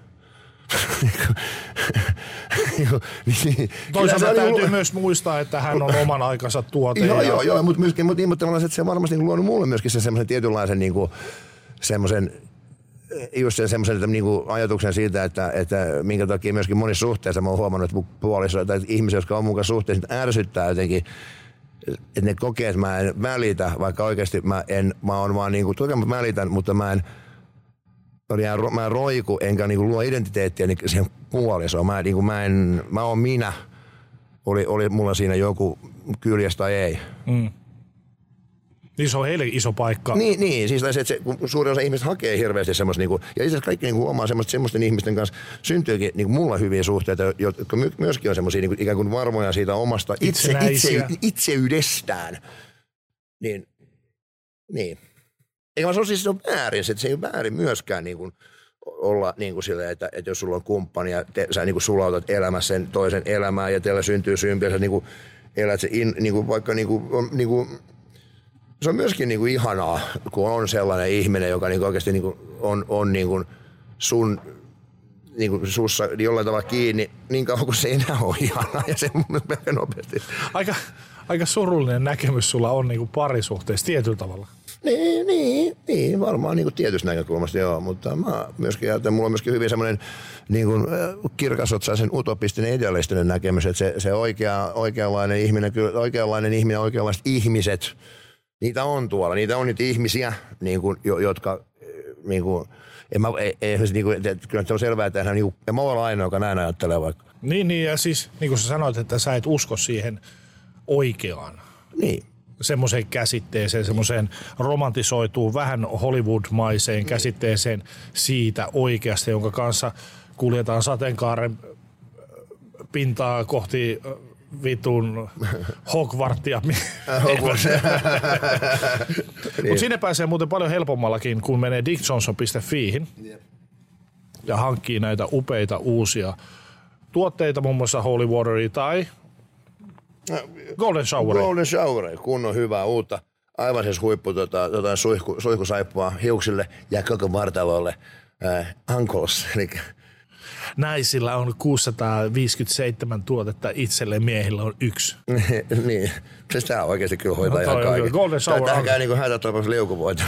Toisaalta täytyy myös muistaa, että hän on oman aikansa tuote. Joo, mutta tavallaan se on varmasti luonut mulle myöskin semmoisen tietynlaisen niin kuin, semmoisen just semmoisen niinku ajatuksen siitä, että minkä takia myöskin monissa suhteissa mä oon huomannut, että puoliso tai ihmisiä, jotka on mun kanssa suhteessa, ärsyttää jotenkin, että ne kokee, että mä en välitä, vaikka oikeasti mä oon vaan niinku, toki mä välitän, mutta mä en roiku enkä niinku luo identiteettiä niin siihen puolisoon. Mä oon minä, oli mulla siinä joku kyljessä tai ei. Mm. Niin se on heille iso paikka. Niin siis se, kun suurin osa ihmistä hakee hirveästi semmoista, niinku, ja itse asiassa kaikki niinku huomaa semmoisten ihmisten kanssa syntyykin niinku mulla hyviä suhteita, jotka myöskin on semmoisia niinku, ikään kuin varmoja siitä omasta itseydestään. Niin. Eikä mä siis se on väärin, se ei ole väärin myöskään niinku, olla niinku silleen, että jos sulla on kumppani ja sä niinku sulautat elämässä sen toisen elämään ja teillä syntyy sympi ja sä niinku elät se niinku, vaikka niinku se on myöskin niinku ihanaa, kun on sellainen ihminen, joka niinku oikeasti niinku on niinku sun niinku sussa jollain tavalla kiinni niin kauan kuin se ei enää ole ihanaa ja se mun melko nopeasti. Aika surullinen näkemys sulla on niinku parisuhteessa tietyllä tavalla. Niin, varmaan niinku tietystä näkökulmasta joo, mutta mä myöskin ajattelen, mulla on myöskin hyvin semmoinen niinku kirkasotsaisen utopistinen idealistinen näkemys, että se oikeanlainen ihminen, oikeanlaiset ihmiset, niitä on tuolla, niitä on niitä ihmisiä, niin kuin, jotka, niin kuin, kyllä se on selvää, että niin en mä ole ainoa, joka näin ajattelee vaikka. Niin, ja siis niin kuin sä sanoit, että sä et usko siihen oikeaan. Niin. Semmoiseen käsitteeseen, semmoiseen romantisoituun, vähän Hollywood-maiseen käsitteeseen siitä oikeasta, jonka kanssa kuljetaan sateenkaaren pintaa kohti vitun Hogwartia. Mutta sinne pääsee muuten paljon helpommallakin, kun menee dickjohnson.fiihin ja hankkii näitä upeita uusia tuotteita, muun muassa Holy Wateria tai Golden Showeria. Golden Showeria, kunnon hyvää uutta. Aivan siis huippu suihkusaippua hiuksille ja koko vartalolle. Ankles, eli naisilla on 657 tuotetta, itselle miehillä on 1. Niin, siis tää oikeasti kyllä hoitaa ihan kaiken. Golden Shower tähän käy niinku hätätoipas liukuvoita.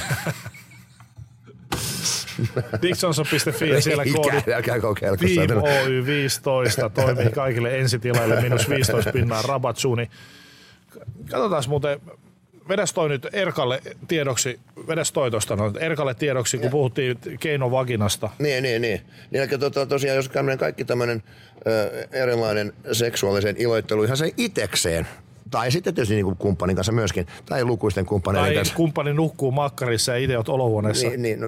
Dickjohnson.fi ja siellä koodi Team Oy 15 toimii kaikille ensitilaille -15% rabatsuuni. Katsotaan muuten, vedäs toi nyt Erkalle tiedoksi, Erkalle tiedoksi, kun puhuttiin keinovaginasta. Niin. Eli tosiaan, jos kaikki tämmöinen erilainen seksuaalisen iloittelu ihan se itekseen, tai sitten tietysti niin kumppanin kanssa myöskin, tai lukuisten kumppaneiden kanssa. Tai kumppani nukkuu makkarissa ja itse oot olohuoneessa.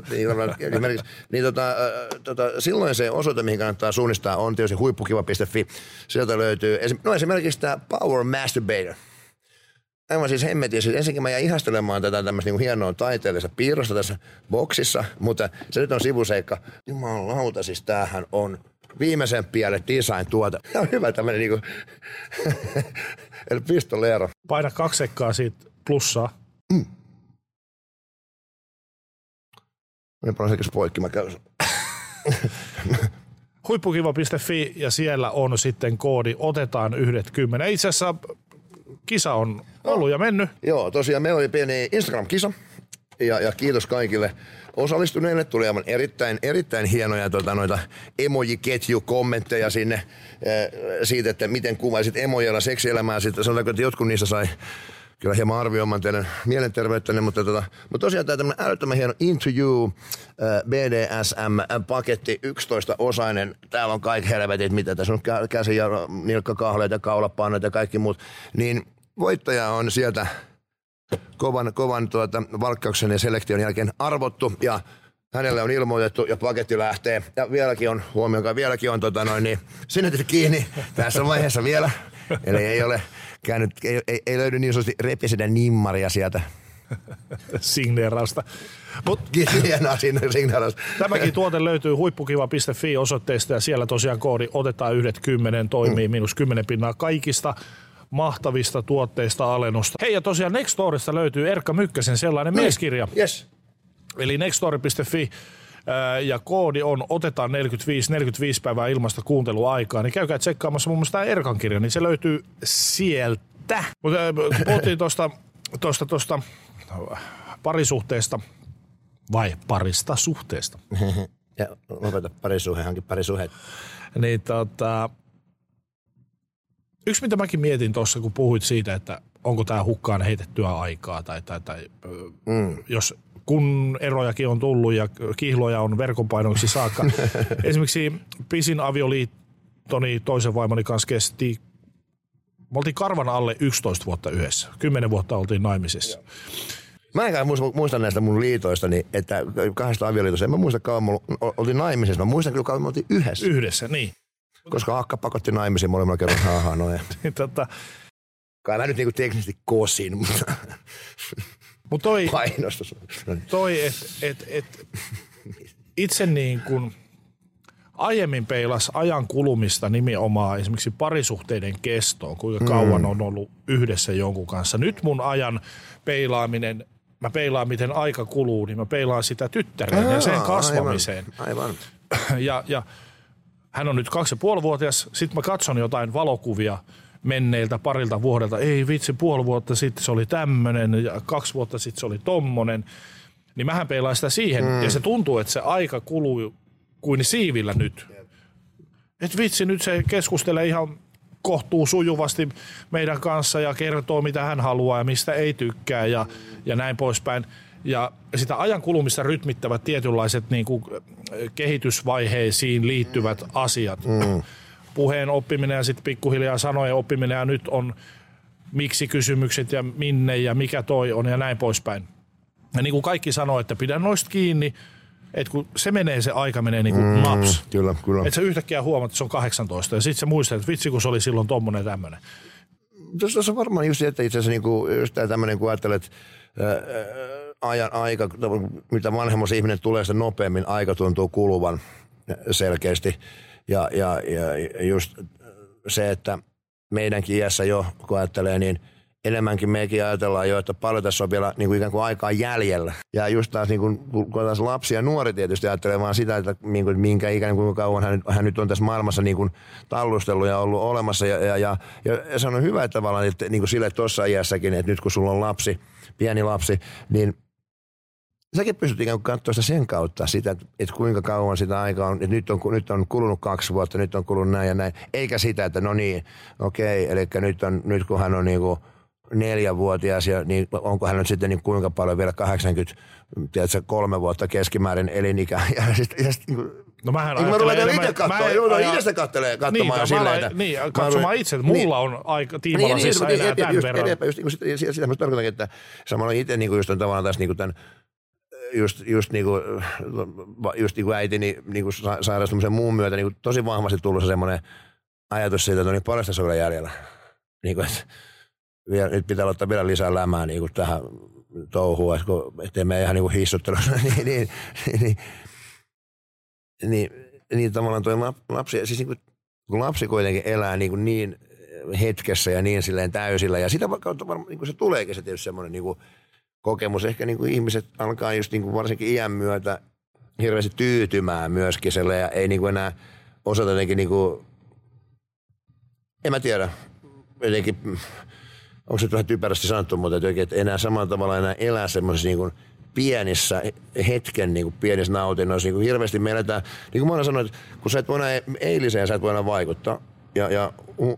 Silloin se osoite, mihin kannattaa suunnistaa, on tietysti huippukiva.fi. Sieltä löytyy esimerkiksi tämä Power Masturbator. Aivan siis hemmetin. Siis ensinnäkin mä jäin ihastelemaan tätä tämmöistä niinku hienoa taiteellista piirrosta tässä boksissa, mutta se nyt on sivuseikka. Jumalauta, siis tämähän on viimeisen pialle design-tuote. Tämä on hyvä tämmöinen niinku eli pistoleero. Paina 2 sekkaa siitä plussaa. Minä panen sekin poikki, mä käyn. Huippukiva.fi ja siellä on sitten koodi otetaan 10. Itse asiassa kisa on ollut ja mennyt. Joo, tosiaan meillä oli pieni Instagram-kisa. ja kiitos kaikille osallistuneille. Tuli aivan erittäin hienoja noita emoji-ketju-kommentteja sinne siitä, että miten kuvaisit emojilla seksielämää. Sitten sanotaanko, että jotkut niissä sai kyllä hieman arvioimaan teidän mielenterveyttänne, mutta tosiaan tämä tämmöinen älyttömän hieno Into You BDSM-paketti, 11-osainen. Täällä on kaikki helvetit, mitä tässä on käsi- ja nilkkakahleet ja kaulapannat ja kaikki muut. Niin voittaja on sieltä kovan valkkauksen ja selektion jälkeen arvottu ja hänelle on ilmoitettu ja paketti lähtee. Ja vieläkin on, huomioon, niin synnytys kiinni tässä vaiheessa vielä. Eli ei ole käynyt, ei löydy niin sanotusti repisellä nimmaria sieltä. Signeerausta. Tämäkin tuote löytyy huippukiva.fi osoitteesta ja siellä tosiaan koodi otetaan 10 toimii -10% kaikista mahtavista tuotteista alennusta. Hei, ja tosiaan Nextoresta löytyy Erkka Mykkäsen sellainen mieskirja. Yes. Eli nextstory.fi ja koodi on otetaan 45 päivää ilmasta kuunteluaikaa. Niin käykää tsekkaamassa muun muassa tämä Erkan kirja, niin se löytyy sieltä. Mutta puhuttiin tuosta parisuhteesta vai parista suhteesta. Ja lopeta hankin parisuhet. Niin yksi, mitä mäkin mietin tuossa, kun puhuit siitä, että onko tämä hukkaan heitettyä aikaa tai jos kun erojakin on tullut ja kihloja on verkonpainoiksi saakka. Esimerkiksi pisin avioliittoni toisen vaimoni kanssa kesti, me oltiin karvan alle 11 vuotta yhdessä. 10 vuotta oltiin naimisissa. Mä enkä muista näistä mun liitoistani, että 2 avioliitosta, en mä muista kauan oltiin naimisissa. Mä muistan kyllä kauan me oltiin yhdessä. Yhdessä, niin. Koska Akka pakotti naimisiin molemmilla kerran, noin. Kai mä nyt niinku teknisesti kosin, mutta painostus. Itse niin kuin aiemmin peilas ajan kulumista nimenomaan esimerkiksi parisuhteiden kestoon, kuinka kauan on ollut yhdessä jonkun kanssa. Nyt mun ajan peilaaminen, mä peilaan miten aika kuluu, niin mä peilaan sitä tyttären ja sen kasvamiseen. Aivan. Ja hän on nyt 2,5-vuotias, sit mä katson jotain valokuvia menneiltä parilta vuodelta. Ei vitsi, 5 vuotta sitten se oli tämmönen ja 2 vuotta sitten se oli tommonen. Niin mähän peilaan sitä siihen ja se tuntuu, että se aika kuluu kuin siivillä nyt. Et vitsi, nyt se keskustelee ihan kohtuu sujuvasti meidän kanssa ja kertoo mitä hän haluaa ja mistä ei tykkää ja näin poispäin. Ja sitä ajan kulumista rytmittävät tietynlaiset niin kuin kehitysvaiheisiin liittyvät asiat. Puheen oppiminen ja sitten pikkuhiljaa sanojen oppiminen ja nyt on miksi kysymykset ja minne ja mikä toi on ja näin poispäin. Ja niin kuin kaikki sanoo, että pidä noista kiinni, että kun se menee, se aika menee niin kuin naps. Kyllä. Että sä yhtäkkiä huomaat, että se on 18 ja sitten sä muistat, että vitsi kun se oli silloin tommonen ja tämmönen. Tuossa on varmaan just se, että itse asiassa niinku, just tämä tämmöinen, kun ajattelet aika, mitä vanhemmassa ihminen tulee, sitä nopeammin aika tuntuu kuluvan selkeästi. Ja just se, että meidänkin iässä jo, kun ajattelee, niin enemmänkin mekin ajatellaan jo, että paljon tässä on vielä niin kuin ikään kuin aikaa jäljellä. Ja just taas, niin kuin, kun taas lapsi ja nuori tietysti ajattelee vaan sitä, että niin kuin, minkä ikäinen, kuinka kauan hän nyt on tässä maailmassa niin kuin tallustellut ja ollut olemassa. Ja se on hyvä, että tavallaan että, niin kuin sille tuossa iässäkin, että nyt kun sulla on lapsi, pieni lapsi, niin säkin pystyt ikään kuin katsoa sitä sen kautta sitä, että kuinka kauan sitä aikaa on, että nyt on kulunut 2 vuotta, nyt on kulunut näin ja näin. Eikä sitä, että no niin, okei, eli nyt kun hän on niinku 4-vuotias, ja niin onko hän nyt sitten niin kuinka paljon vielä 83 vuotta keskimäärin elinikä. Ja sitten no mähän mä ruvetaan itse katsoa, itse katsomaan silleen. Niin, katsomaan itse, että mulla on aika tiimalasissa enää tämän verran. Sitä mä tarkoitan, että samalla itse niin just on tavallaan tässä niin tämän just niinku äitini niinku sairastumisen muun myötä niinku tosi vahvasti tullut semmoinen ajatus siitä, että on niin paljon sitä vielä jäljellä. Niinku, että nyt pitää ottaa vielä lisää lämää niinku tähän touhuun, ettei mene ihan niinku hissuttelussa. niin tavallaan toi lapsi, siis niinku, kun lapsi kuitenkin elää niin hetkessä ja niin silleen täysillä, ja sitä kautta varmaan niinku se tuleekin se tietysti semmoinen niinku kokemus. Ehkä niin kuin ihmiset alkaa just niin kuin varsinkin iän myötä hirveästi tyytymään myöskin selle ja ei niin kuin enää osata jotenkin niin kuin, en mä tiedä, jotenkin, onko se vähän typerästi sanottu, mutta jotenkin, että enää samalla tavalla enää elää semmoisessa niin kuin pienissä hetken niin kuin pienissä nautinnoissa. Niin kuin hirveästi me eletään, niin kuin mä aina sanoin, että kun sä et voi eiliseen, sä et voi enää vaikuttaa. Ja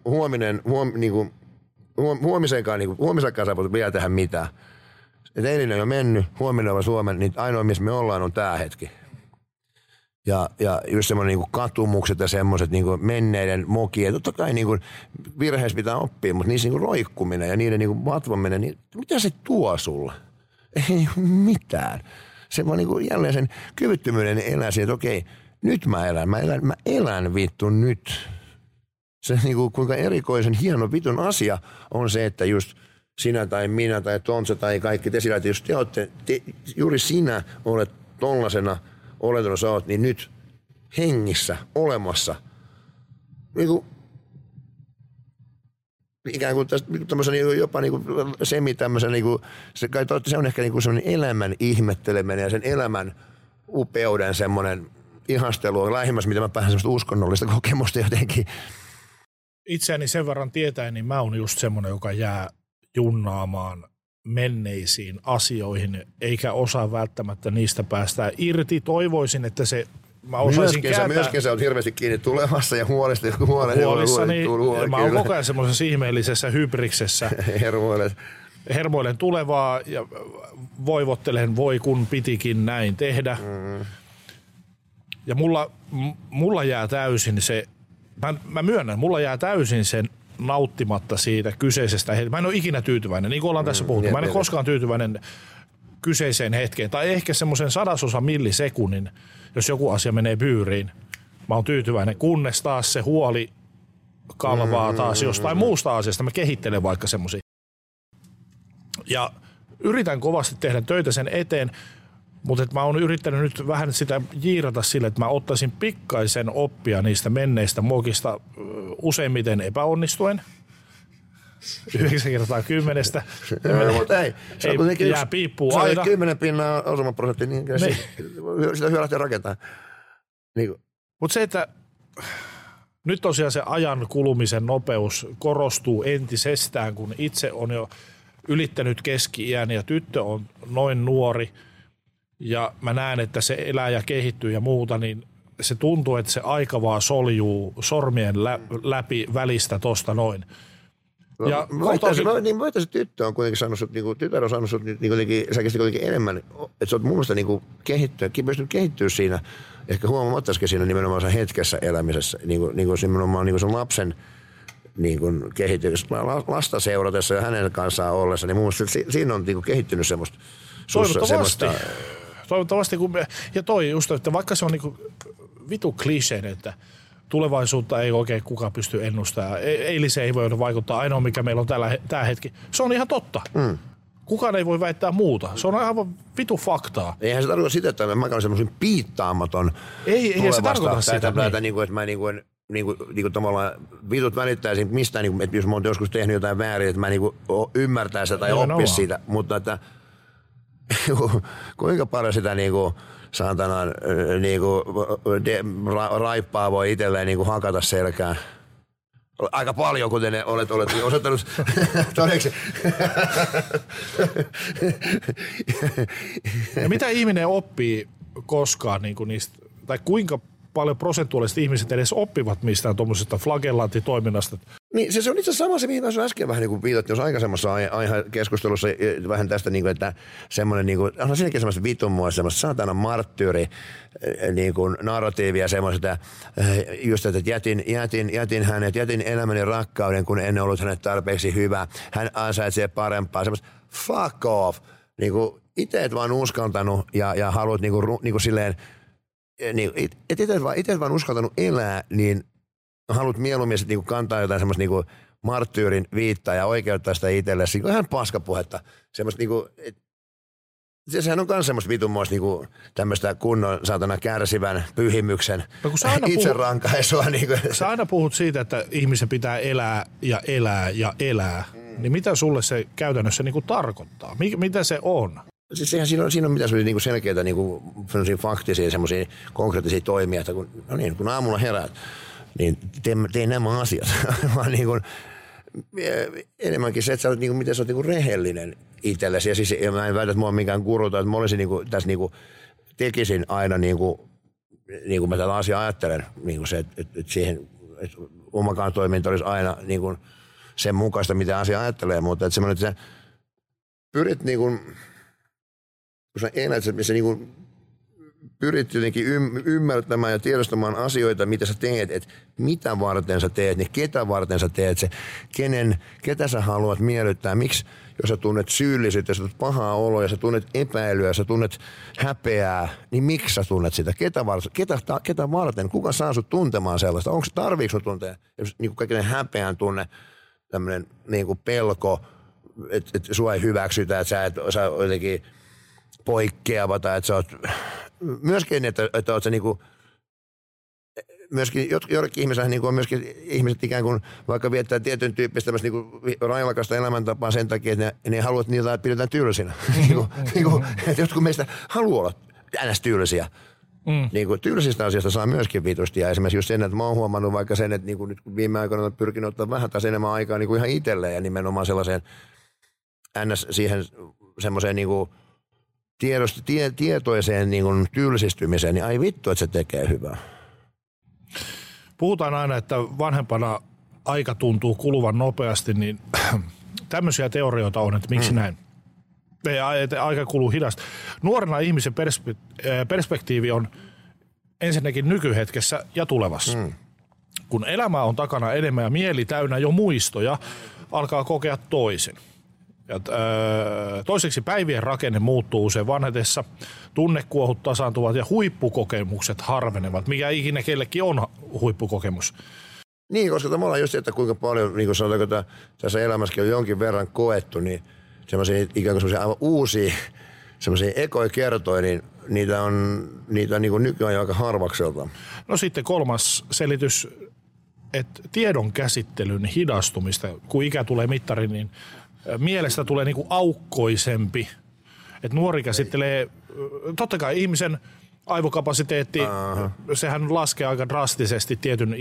huomisenkaan sä voit vielä tehdä mitään. Et eilinen on jo mennyt, huominen on Suomen, niin ainoa missä me ollaan on tää hetki. Ja just semmoinen niin katumukset ja semmoiset niin menneiden mokia. Totta kai niin virheistä pitää oppia, mutta niissä niin roikkuminen ja niiden niin vatvominen, niin mitä se tuo sulle? Ei mitään. Se vaan niin jälleen sen kyvyttömyyden elää siihen, että okei, nyt mä elän vittu nyt. Se niin kuin, kuinka erikoisen hieno vitun asia on se, että just sinä tai minä tai Tontsa tai kaikki te sillä, että just juuri sinä olet tollasena oletona sä oot, niin nyt hengissä, olemassa. Niin kuin, ikään kuin tämmöisen jopa niin kuin semi-tämmöisen, niin kuin, se on ehkä niin kuin semmoinen elämän ihmetteleminen ja sen elämän upeuden semmoinen ihastelu on lähimmässä, mitä mä pääsen semmoista uskonnollista kokemusta jotenkin. Itseäni sen verran tietäen, niin mä oon just semmoinen, joka jää junnaamaan menneisiin asioihin, eikä osaa välttämättä niistä päästää irti. Toivoisin, että mä osaisin kääntää. Myöskin sä oot hirveästi kiinni tulevassa ja huolissani. Mä oon koko ajan semmoisessa ihmeellisessä hybriksessä. Hermoilen tulevaa ja voivottelen, voi kun pitikin näin tehdä. Ja mulla jää täysin se, mä myönnän, mulla jää täysin sen nauttimatta siitä kyseisestä hetkestä. Mä en ole ikinä tyytyväinen, niin kuin ollaan tässä puhuttu. Mä en ole koskaan tyytyväinen kyseiseen hetkeen. Tai ehkä semmoisen 100 millisekunnin, jos joku asia menee pyyriin. Mä oon tyytyväinen, kunnes taas se huoli kalvaa taas jostain muusta asiasta. Mä kehittelen vaikka semmoisia. Ja yritän kovasti tehdä töitä sen eteen, mutta mä oon yrittänyt nyt vähän sitä jiirata sille, että mä ottaisin pikkaisen oppia niistä menneistä mokista useimmiten epäonnistuen. 9 kertaa 10. Mutta ei jää piippuu aina. 10 pinnaa osumaprosentti, niin sitä hyvä lähteä rakentamaan. Niin. Mutta se, että nyt tosiaan se ajan kulumisen nopeus korostuu entisestään, kun itse on jo ylittänyt keski-iän ja tyttö on noin nuori. Ja mä näen, että se elää ja kehittyy ja muuta, niin se tuntuu, että se aika vaan soljuu sormien läpi välistä tosta noin. Ja se tyttö on kuitenkin saanut sut, niinku, tytär on saanut sut säkin kuitenkin enemmän, että sä oot mun mielestä niinku pystynyt kehittyä siinä, ehkä huomaamattaisikin siinä nimenomaan hetkessä elämisessä, niinku nimenomaan niinku sen lapsen niinku kehitys, lasta seuratessa ja hänen kanssaan ollessa, niin mun mielestä siinä on niinku kehittynyt semmoista. Toivottavasti, ja toi just, että vaikka se on niinku vitu kliseen, että tulevaisuutta ei oikein kukaan pysty ennustamaan. Eiliseen ei voi vaikuttaa, ainoa mikä meillä on tämä hetki. Se on ihan totta. Kukaan ei voi väittää muuta. Se on aivan vitu faktaa. Eihän se tarkoita sitä, että mä olen semmoisen piittaamaton ei se tarkoita sitä. Niin. Että mä niinku tavallaan vitut välittäisin mistään, että jos mä oon joskus tehnyt jotain väärin, että mä ymmärtäisin sitä tai oppisi siitä. Mutta että kuinka paljon sitä saatanan raippaa voi itselleen hakata selkään. Aika paljon, kuten ne olet osoittanut todeksi. Ja mitä ihminen oppii koskaan niistä, tai kuinka paljon prosentuaalisesti ihmiset edes oppivat mistään tuommoisesta flagellaattitoiminnasta? Niin, se on itse asiassa sama se, mihin mä äsken vähän viitattiin, jos aikaisemmassa keskustelussa vähän tästä, että semmoinen, on siinäkin semmoista vitunmoista, semmoista saatana marttyyri narratiivia, semmoista, just, että jätin hänet, jätin elämäni rakkauden, kun en ollut hänet tarpeeksi hyvä, hän ansaitsee parempaa, semmoista fuck off, itse et vaan uskaltanut ja haluat silleen, itse vaan uskaltanut elää, niin haluat mieluummin kantaa jotain semmoista marttyyrin viittaa ja oikeuttaa sitä itsellesi. Ihan paskapuhetta. Semmoista sehän on myös semmoista vitunmoista tämmöistä kunnon saatana kärsivän pyhimyksen itserankaisua. Sä aina puhut siitä, että ihmisen pitää elää ja elää ja elää. Niin mitä sulle se käytännössä tarkoittaa? Mitä se on? Siis sehän siinä on mitä sellaisia selkeitä faktisia semmoisia konkreettisia toimia, että kun aamulla heräät, niin tee nämä asiat. Vaan enemmänkin se, että sä olet, niin kuin, miten sä olet niin kuin rehellinen itsellesi. Ja, siis, ja mä en väitä, että mä oon mikään kuruta, että mä olisin niin kuin, tässä niin kuin, tekisin aina niin kuin mä tätä asiaa ajattelen, niin kuin se, että siihen että omakaan toiminta olisi aina niin kuin sen mukaista, mitä asia ajattelee, mutta että semmoinen, että sä pyrit niin kuin, kun sä elät, missä niin kuin pyrit jotenkin ymmärtämään ja tiedostamaan asioita, mitä sä teet, että mitä varten sä teet, niin ketä varten sä teet se, ketä sä haluat miellyttää, miksi, jos sä tunnet syyllisyyttä, sä tunnet pahaa oloa ja sä tunnet epäilyä, sä tunnet häpeää, niin miksi sä tunnet sitä, ketä varten, kuka saa sut tuntemaan sellaista, onko tarviiko sun tuntea, niin kuin kaiken häpeän tunne, tämmöinen niin kuin pelko, että sua ei hyväksytä, että sä jotenkin poikkeava tai että sä oot myöskin, että oot sä niinku myöskin joillekin ihmisillä niinku on myöskin ihmiset ikään kuin vaikka viettää tietyn tyyppistä tämmöistä niinku railakasta elämäntapaa sen takia, että ne haluaa, että niitä pidetään tylsinä. Että jotkut meistä haluaa olla ns. Tylsiä. Niinku tylsistä asioista saa myöskin vitusti ja esimerkiksi just sen, että mä oon huomannut vaikka sen, että niinku nyt viime aikoina olen pyrkinyt ottaa vähän taas enemmän aikaa niinku ihan itselleen ja nimenomaan sellaiseen ns. Siihen semmoiseen niinku tietoiseen niin kuin tylsistymiseen, niin ai vittu, että se tekee hyvää. Puhutaan aina, että vanhempana aika tuntuu kuluvan nopeasti, niin tämmöisiä teorioita on, että miksi näin. Aika kuluu hidasti. Nuorena ihmisen perspektiivi on ensinnäkin nykyhetkessä ja tulevassa. Kun elämä on takana enemmän ja mieli täynnä jo muistoja, alkaa kokea toisin. Ja, toiseksi päivien rakenne muuttuu usein vanhetessa, tunnekuohut tasaantuvat ja huippukokemukset harvenevat. Mikä ikinä kellekin on huippukokemus? Niin, koska me ollaan just se, että kuinka paljon, niin kuin sanotaanko, tässä elämässäkin on jonkin verran koettu, niin semmoisia ikään kuin semmoisia aivan uusia, semmoisia ekoja kertoja, niin niitä on niin kuin nykyään jo aika harvakselta. No sitten kolmas selitys, että tiedon käsittelyn hidastumista, kun ikä tulee mittariin, niin mielestä tulee niinku aukkoisempi. Että nuori käsittelee, totta kai ihmisen aivokapasiteetti, sehän laskee aika drastisesti tietyn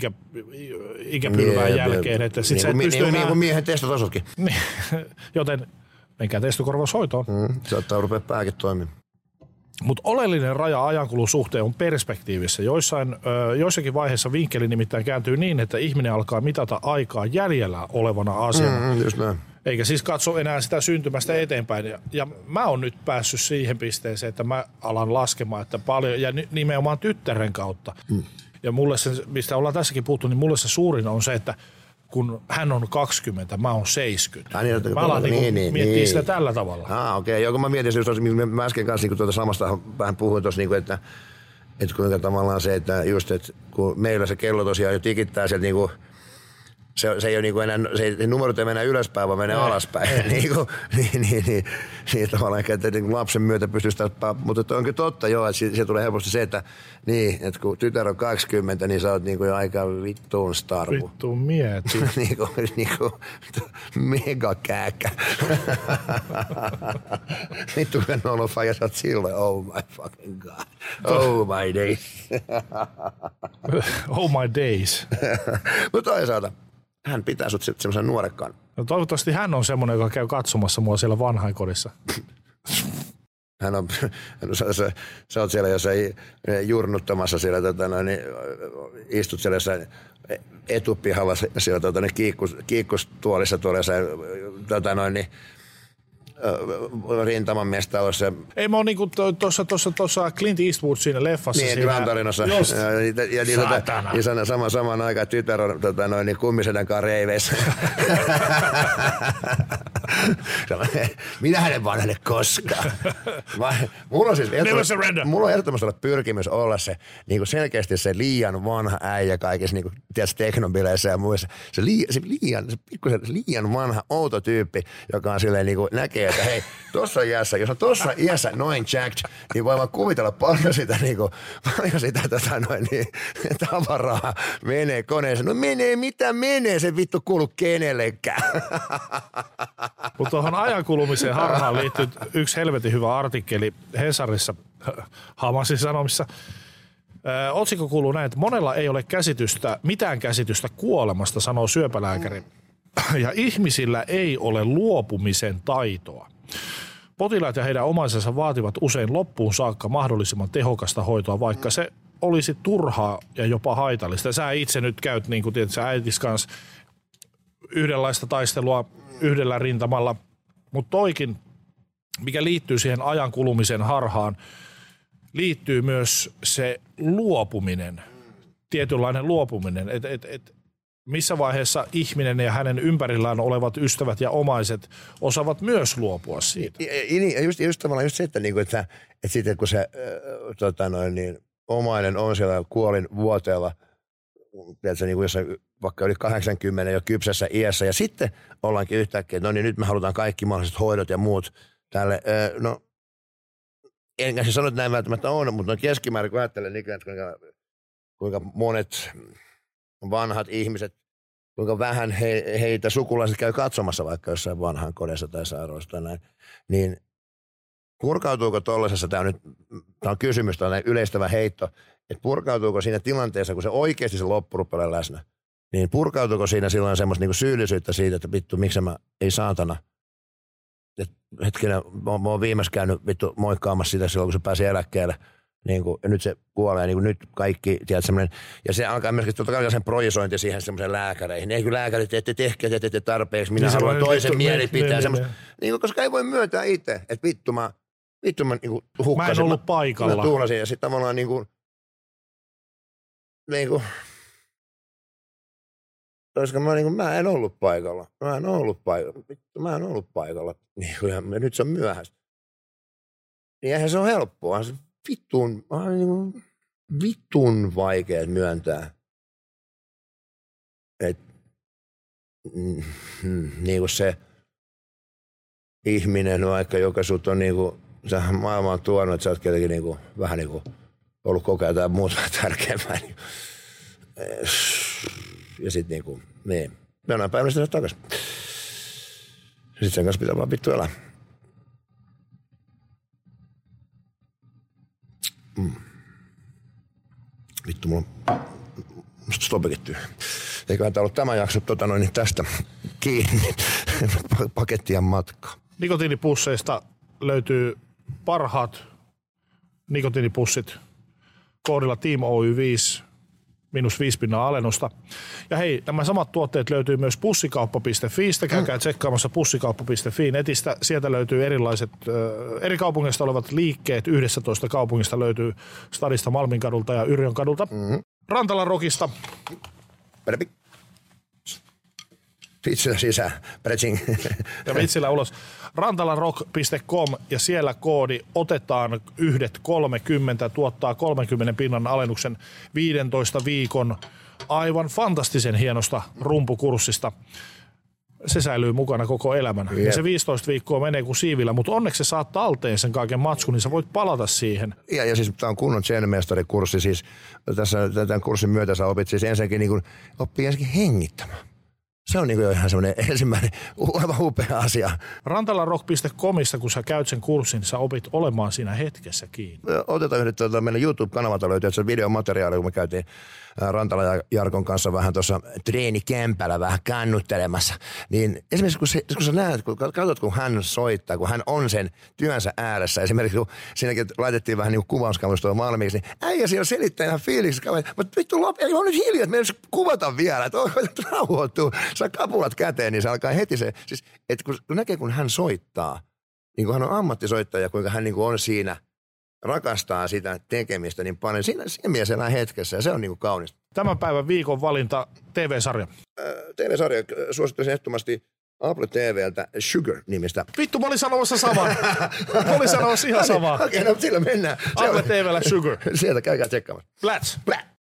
ikäpylvään jälkeen. Että sit niin kuin miehen testotasotkin. Joten menkää testokorvaushoitoon. Saattaa rupea pääkin toimimaan. Mutta oleellinen raja ajankulun suhteen on perspektiivissä. Joissakin vaiheessa vinkkeli nimittäin kääntyy niin, että ihminen alkaa mitata aikaa jäljellä olevana asiana. Just näin. Eikä siis katso enää sitä syntymästä eteenpäin. Ja mä oon nyt päässyt siihen pisteeseen, että mä alan laskemaan, että paljon, ja nimenomaan tyttären kautta. Ja mulle se, mistä ollaan tässäkin puhuttu, niin mulle se suurin on se, että kun hän on 20, mä oon 70. Mä alan miettiä sitä tällä tavalla. Okei. Joo, kun mä mietin just, mä äsken kanssa niin samasta vähän puhuin tuossa, niin että kuinka tavallaan se, että just, että kun meillä se kello tosiaan jo tikittää sieltä niin kuin se ei ole niinku enää, se numerot ei mennä ylöspäin, vaan menee alaspäin. niin tavallaan ehkä, että niin lapsen myötä pystyisi taas, mutta onkin totta joo, että siitä tulee helposti se, että että kun tytär on 20, niin sä oot niinku jo aika vittuun starvu. Vittuun mieti. niinku mega kääkä. Vittu kun nolofa, sä oot silloin, oh my fucking god. Oh my days. Oh my days. Mutta toisaalta. Hän pitää sut semmoisen nuorekkaan. No toivottavasti hän on semmoinen, joka käy katsomassa mua siellä vanhainkodissa. Sä oot siellä jossain jurnuttamassa siellä, niin istut siellä jossain etupihalla siellä kiikkustuolissa tuolla jossain, niin rintaman mestalossa. Ei mä oon niinku tuossa Clint Eastwood siinä leffassa. Niin, Hyvän tarinassa. Just. Ja samaan aikaan tytär on niin kummisedän kanssa reiveissä. Minä hänen vanhenne koskaan. Mulla on ehdottomasti ollut pyrkimys olla se niin selkeästi se liian vanha äijä kaikissa niin teknobileissä ja muissa. Se liian vanha outo tyyppi, joka on silleen niin näkee, että hei, tossa iässä, jos on tossa iässä noin jacked, niin voi vaan kuvitella paljon sitä tavaraa menee koneeseen. No menee, mitä menee, se vittu kuulu kenellekään. Mutta tuohon ajankulumiseen harhaan liittyy yksi helvetin hyvä artikkeli Hesarissa, Hamasin Sanomissa. Otsikko kuuluu näin, että monella ei ole mitään käsitystä kuolemasta, sanoo syöpälääkäri. ja ihmisillä ei ole luopumisen taitoa. Potilaat ja heidän omaisensa vaativat usein loppuun saakka mahdollisimman tehokasta hoitoa, vaikka se olisi turhaa ja jopa haitallista. Sä itse nyt käyt, niin kuin tiedät, sä äitis kanssa yhdenlaista taistelua yhdellä rintamalla, mutta toikin, mikä liittyy siihen ajan kulumisen harhaan, liittyy myös se luopuminen, tietynlainen luopuminen, missä vaiheessa ihminen ja hänen ympärillään olevat ystävät ja omaiset osaavat myös luopua siitä. Just tavallaan just se, että sitten kun se omainen on siellä kuolin vuoteella, tiedätkö, niin kuin jossain vaikka yli 80 jo kypsässä iässä, ja sitten ollaankin yhtäkkiä, että no niin, nyt me halutaan kaikki mahdolliset hoidot ja muut tälle. No, enkä siis sano, että näin välttämättä on, mutta keskimäärin, kun ajattelen kuinka monet vanhat ihmiset, kuinka vähän heitä sukulaiset käy katsomassa vaikka jossain vanhan kodissa tai sairaalassa tai näin, niin purkautuuko tuollaisessa, tämä on kysymys, tämä on yleistävä heitto, että purkautuuko siinä tilanteessa, kun se oikeasti se loppu rupeaa läsnä, niin purkautuuko siinä silloin semmoista niinku syyllisyyttä siitä, että vittu, miksi mä ei saatana. Hetkinen, mä oon viimeksi käynyt vittu moikkaamassa sitä silloin, kun se pääsi eläkkeelle. Niin kuin, ja nyt se kuolee, niin kuin nyt kaikki, tiedät, semmoinen, ja se alkaa myöskin totta kai sen projisointi siihen semmoiseen lääkäreihin. Ei kyllä lääkärit, ette tarpeeksi, minä haluan toisen mielipiteen. Niin, koska ei voi myöntää itse, että vittu mä niin kuin hukkasin. Mä en ollut paikalla. Mä tuulasin, ja sitten tavallaan niin kuin koska mä en ollut paikalla. Mä en ollut paikalla. Niin, ja nyt se on myöhäistä. Niin eihän se ole helppoa. Se vitun vaikea myöntää. Että niin kuin se ihminen vaikka, joka sut on niin kuin, sä maailma on tuonut, että sä oot jotenkin niin kuin, vähän niin kuin ollut koko ajan muuta tärkeämpää. Niin. Ja sit niinku, niin. Jonain päivänä sitä takaisin. Sitten sen kanssa pitää vaan vittu elää. Vittu, mulla on stopekittyy. Eiköhän tää ollut tämä jakso niin tästä kiinni. Pakettia matkaa. Nikotiinipusseista löytyy parhaat nikotiinipussit koodilla Team Oy 5. -5% alennusta. Ja hei, nämä samat tuotteet löytyy myös pussikauppa.fiistä. Käykää tsekkaamassa pussikauppa.fi netistä. Sieltä löytyy erilaiset eri kaupungeista olevat liikkeet. 11 kaupungista löytyy Stadista, Malminkadulta ja Yrjön kadulta. Rantalan Rockista. Vitsillä sisään. Ja vitsillä ulos. Rantalanrock.com ja siellä koodi otetaan yhdet 30 tuottaa 30% alennuksen 15 viikon aivan fantastisen hienosta rumpukurssista. Se säilyy mukana koko elämän. Ja se 15 viikkoa menee kuin siivillä, mutta onneksi sä saat talteen sen kaiken matskun, niin sä voit palata siihen. Ja siis tämä on kunnon Zen-mestarikurssi. Siis tämän kurssin myötä sä opit siis ensinnäkin niin oppii ensinnäkin hengittämään. Se on niin ihan semmoinen ensimmäinen aivan upea asia. Rantalanrock.comissa, kun sä käyt sen kurssin, sä opit olemaan siinä hetkessä kiinni. Otetaan yhdet meidän YouTube-kanavalta löytyy, että se videomateriaali, kun me käytiin Rantala ja Jarkon kanssa vähän tuossa treenikämpällä vähän kannuttelemassa. Niin esimerkiksi kun sä näet, kun katsot, kun hän soittaa, kun hän on sen työnsä ääressä. Esimerkiksi kun siinäkin laitettiin vähän niin kuin kuvauskalustoa valmiiksi, niin äijä siellä selittää ihan fiiliksi. Mutta vittu lopia, on nyt hiljaa, että meidän kuvata vielä, että rauhoittuu. Saa kapulat käteen, niin se alkaa heti se. Siis, että kun näkee, kun hän soittaa, niin kun hän on ammattisoittaja, kuinka hän niin kuin on siinä, rakastaa sitä tekemistä niin paljon. Siinä mielessä elää hetkessä ja se on niin kuin kaunista. Tämän päivän viikon valinta TV-sarja. TV-sarja suosittaisin ehdottomasti Apple TV:ltä Sugar-nimistä. Vittu, mä olin sanomassa samaa. Mä olin sanomassa ihan samaa. Okei, no sillä mennään. Apple TV:llä Sugar. Sieltä käykää tsekkaamassa. Plats.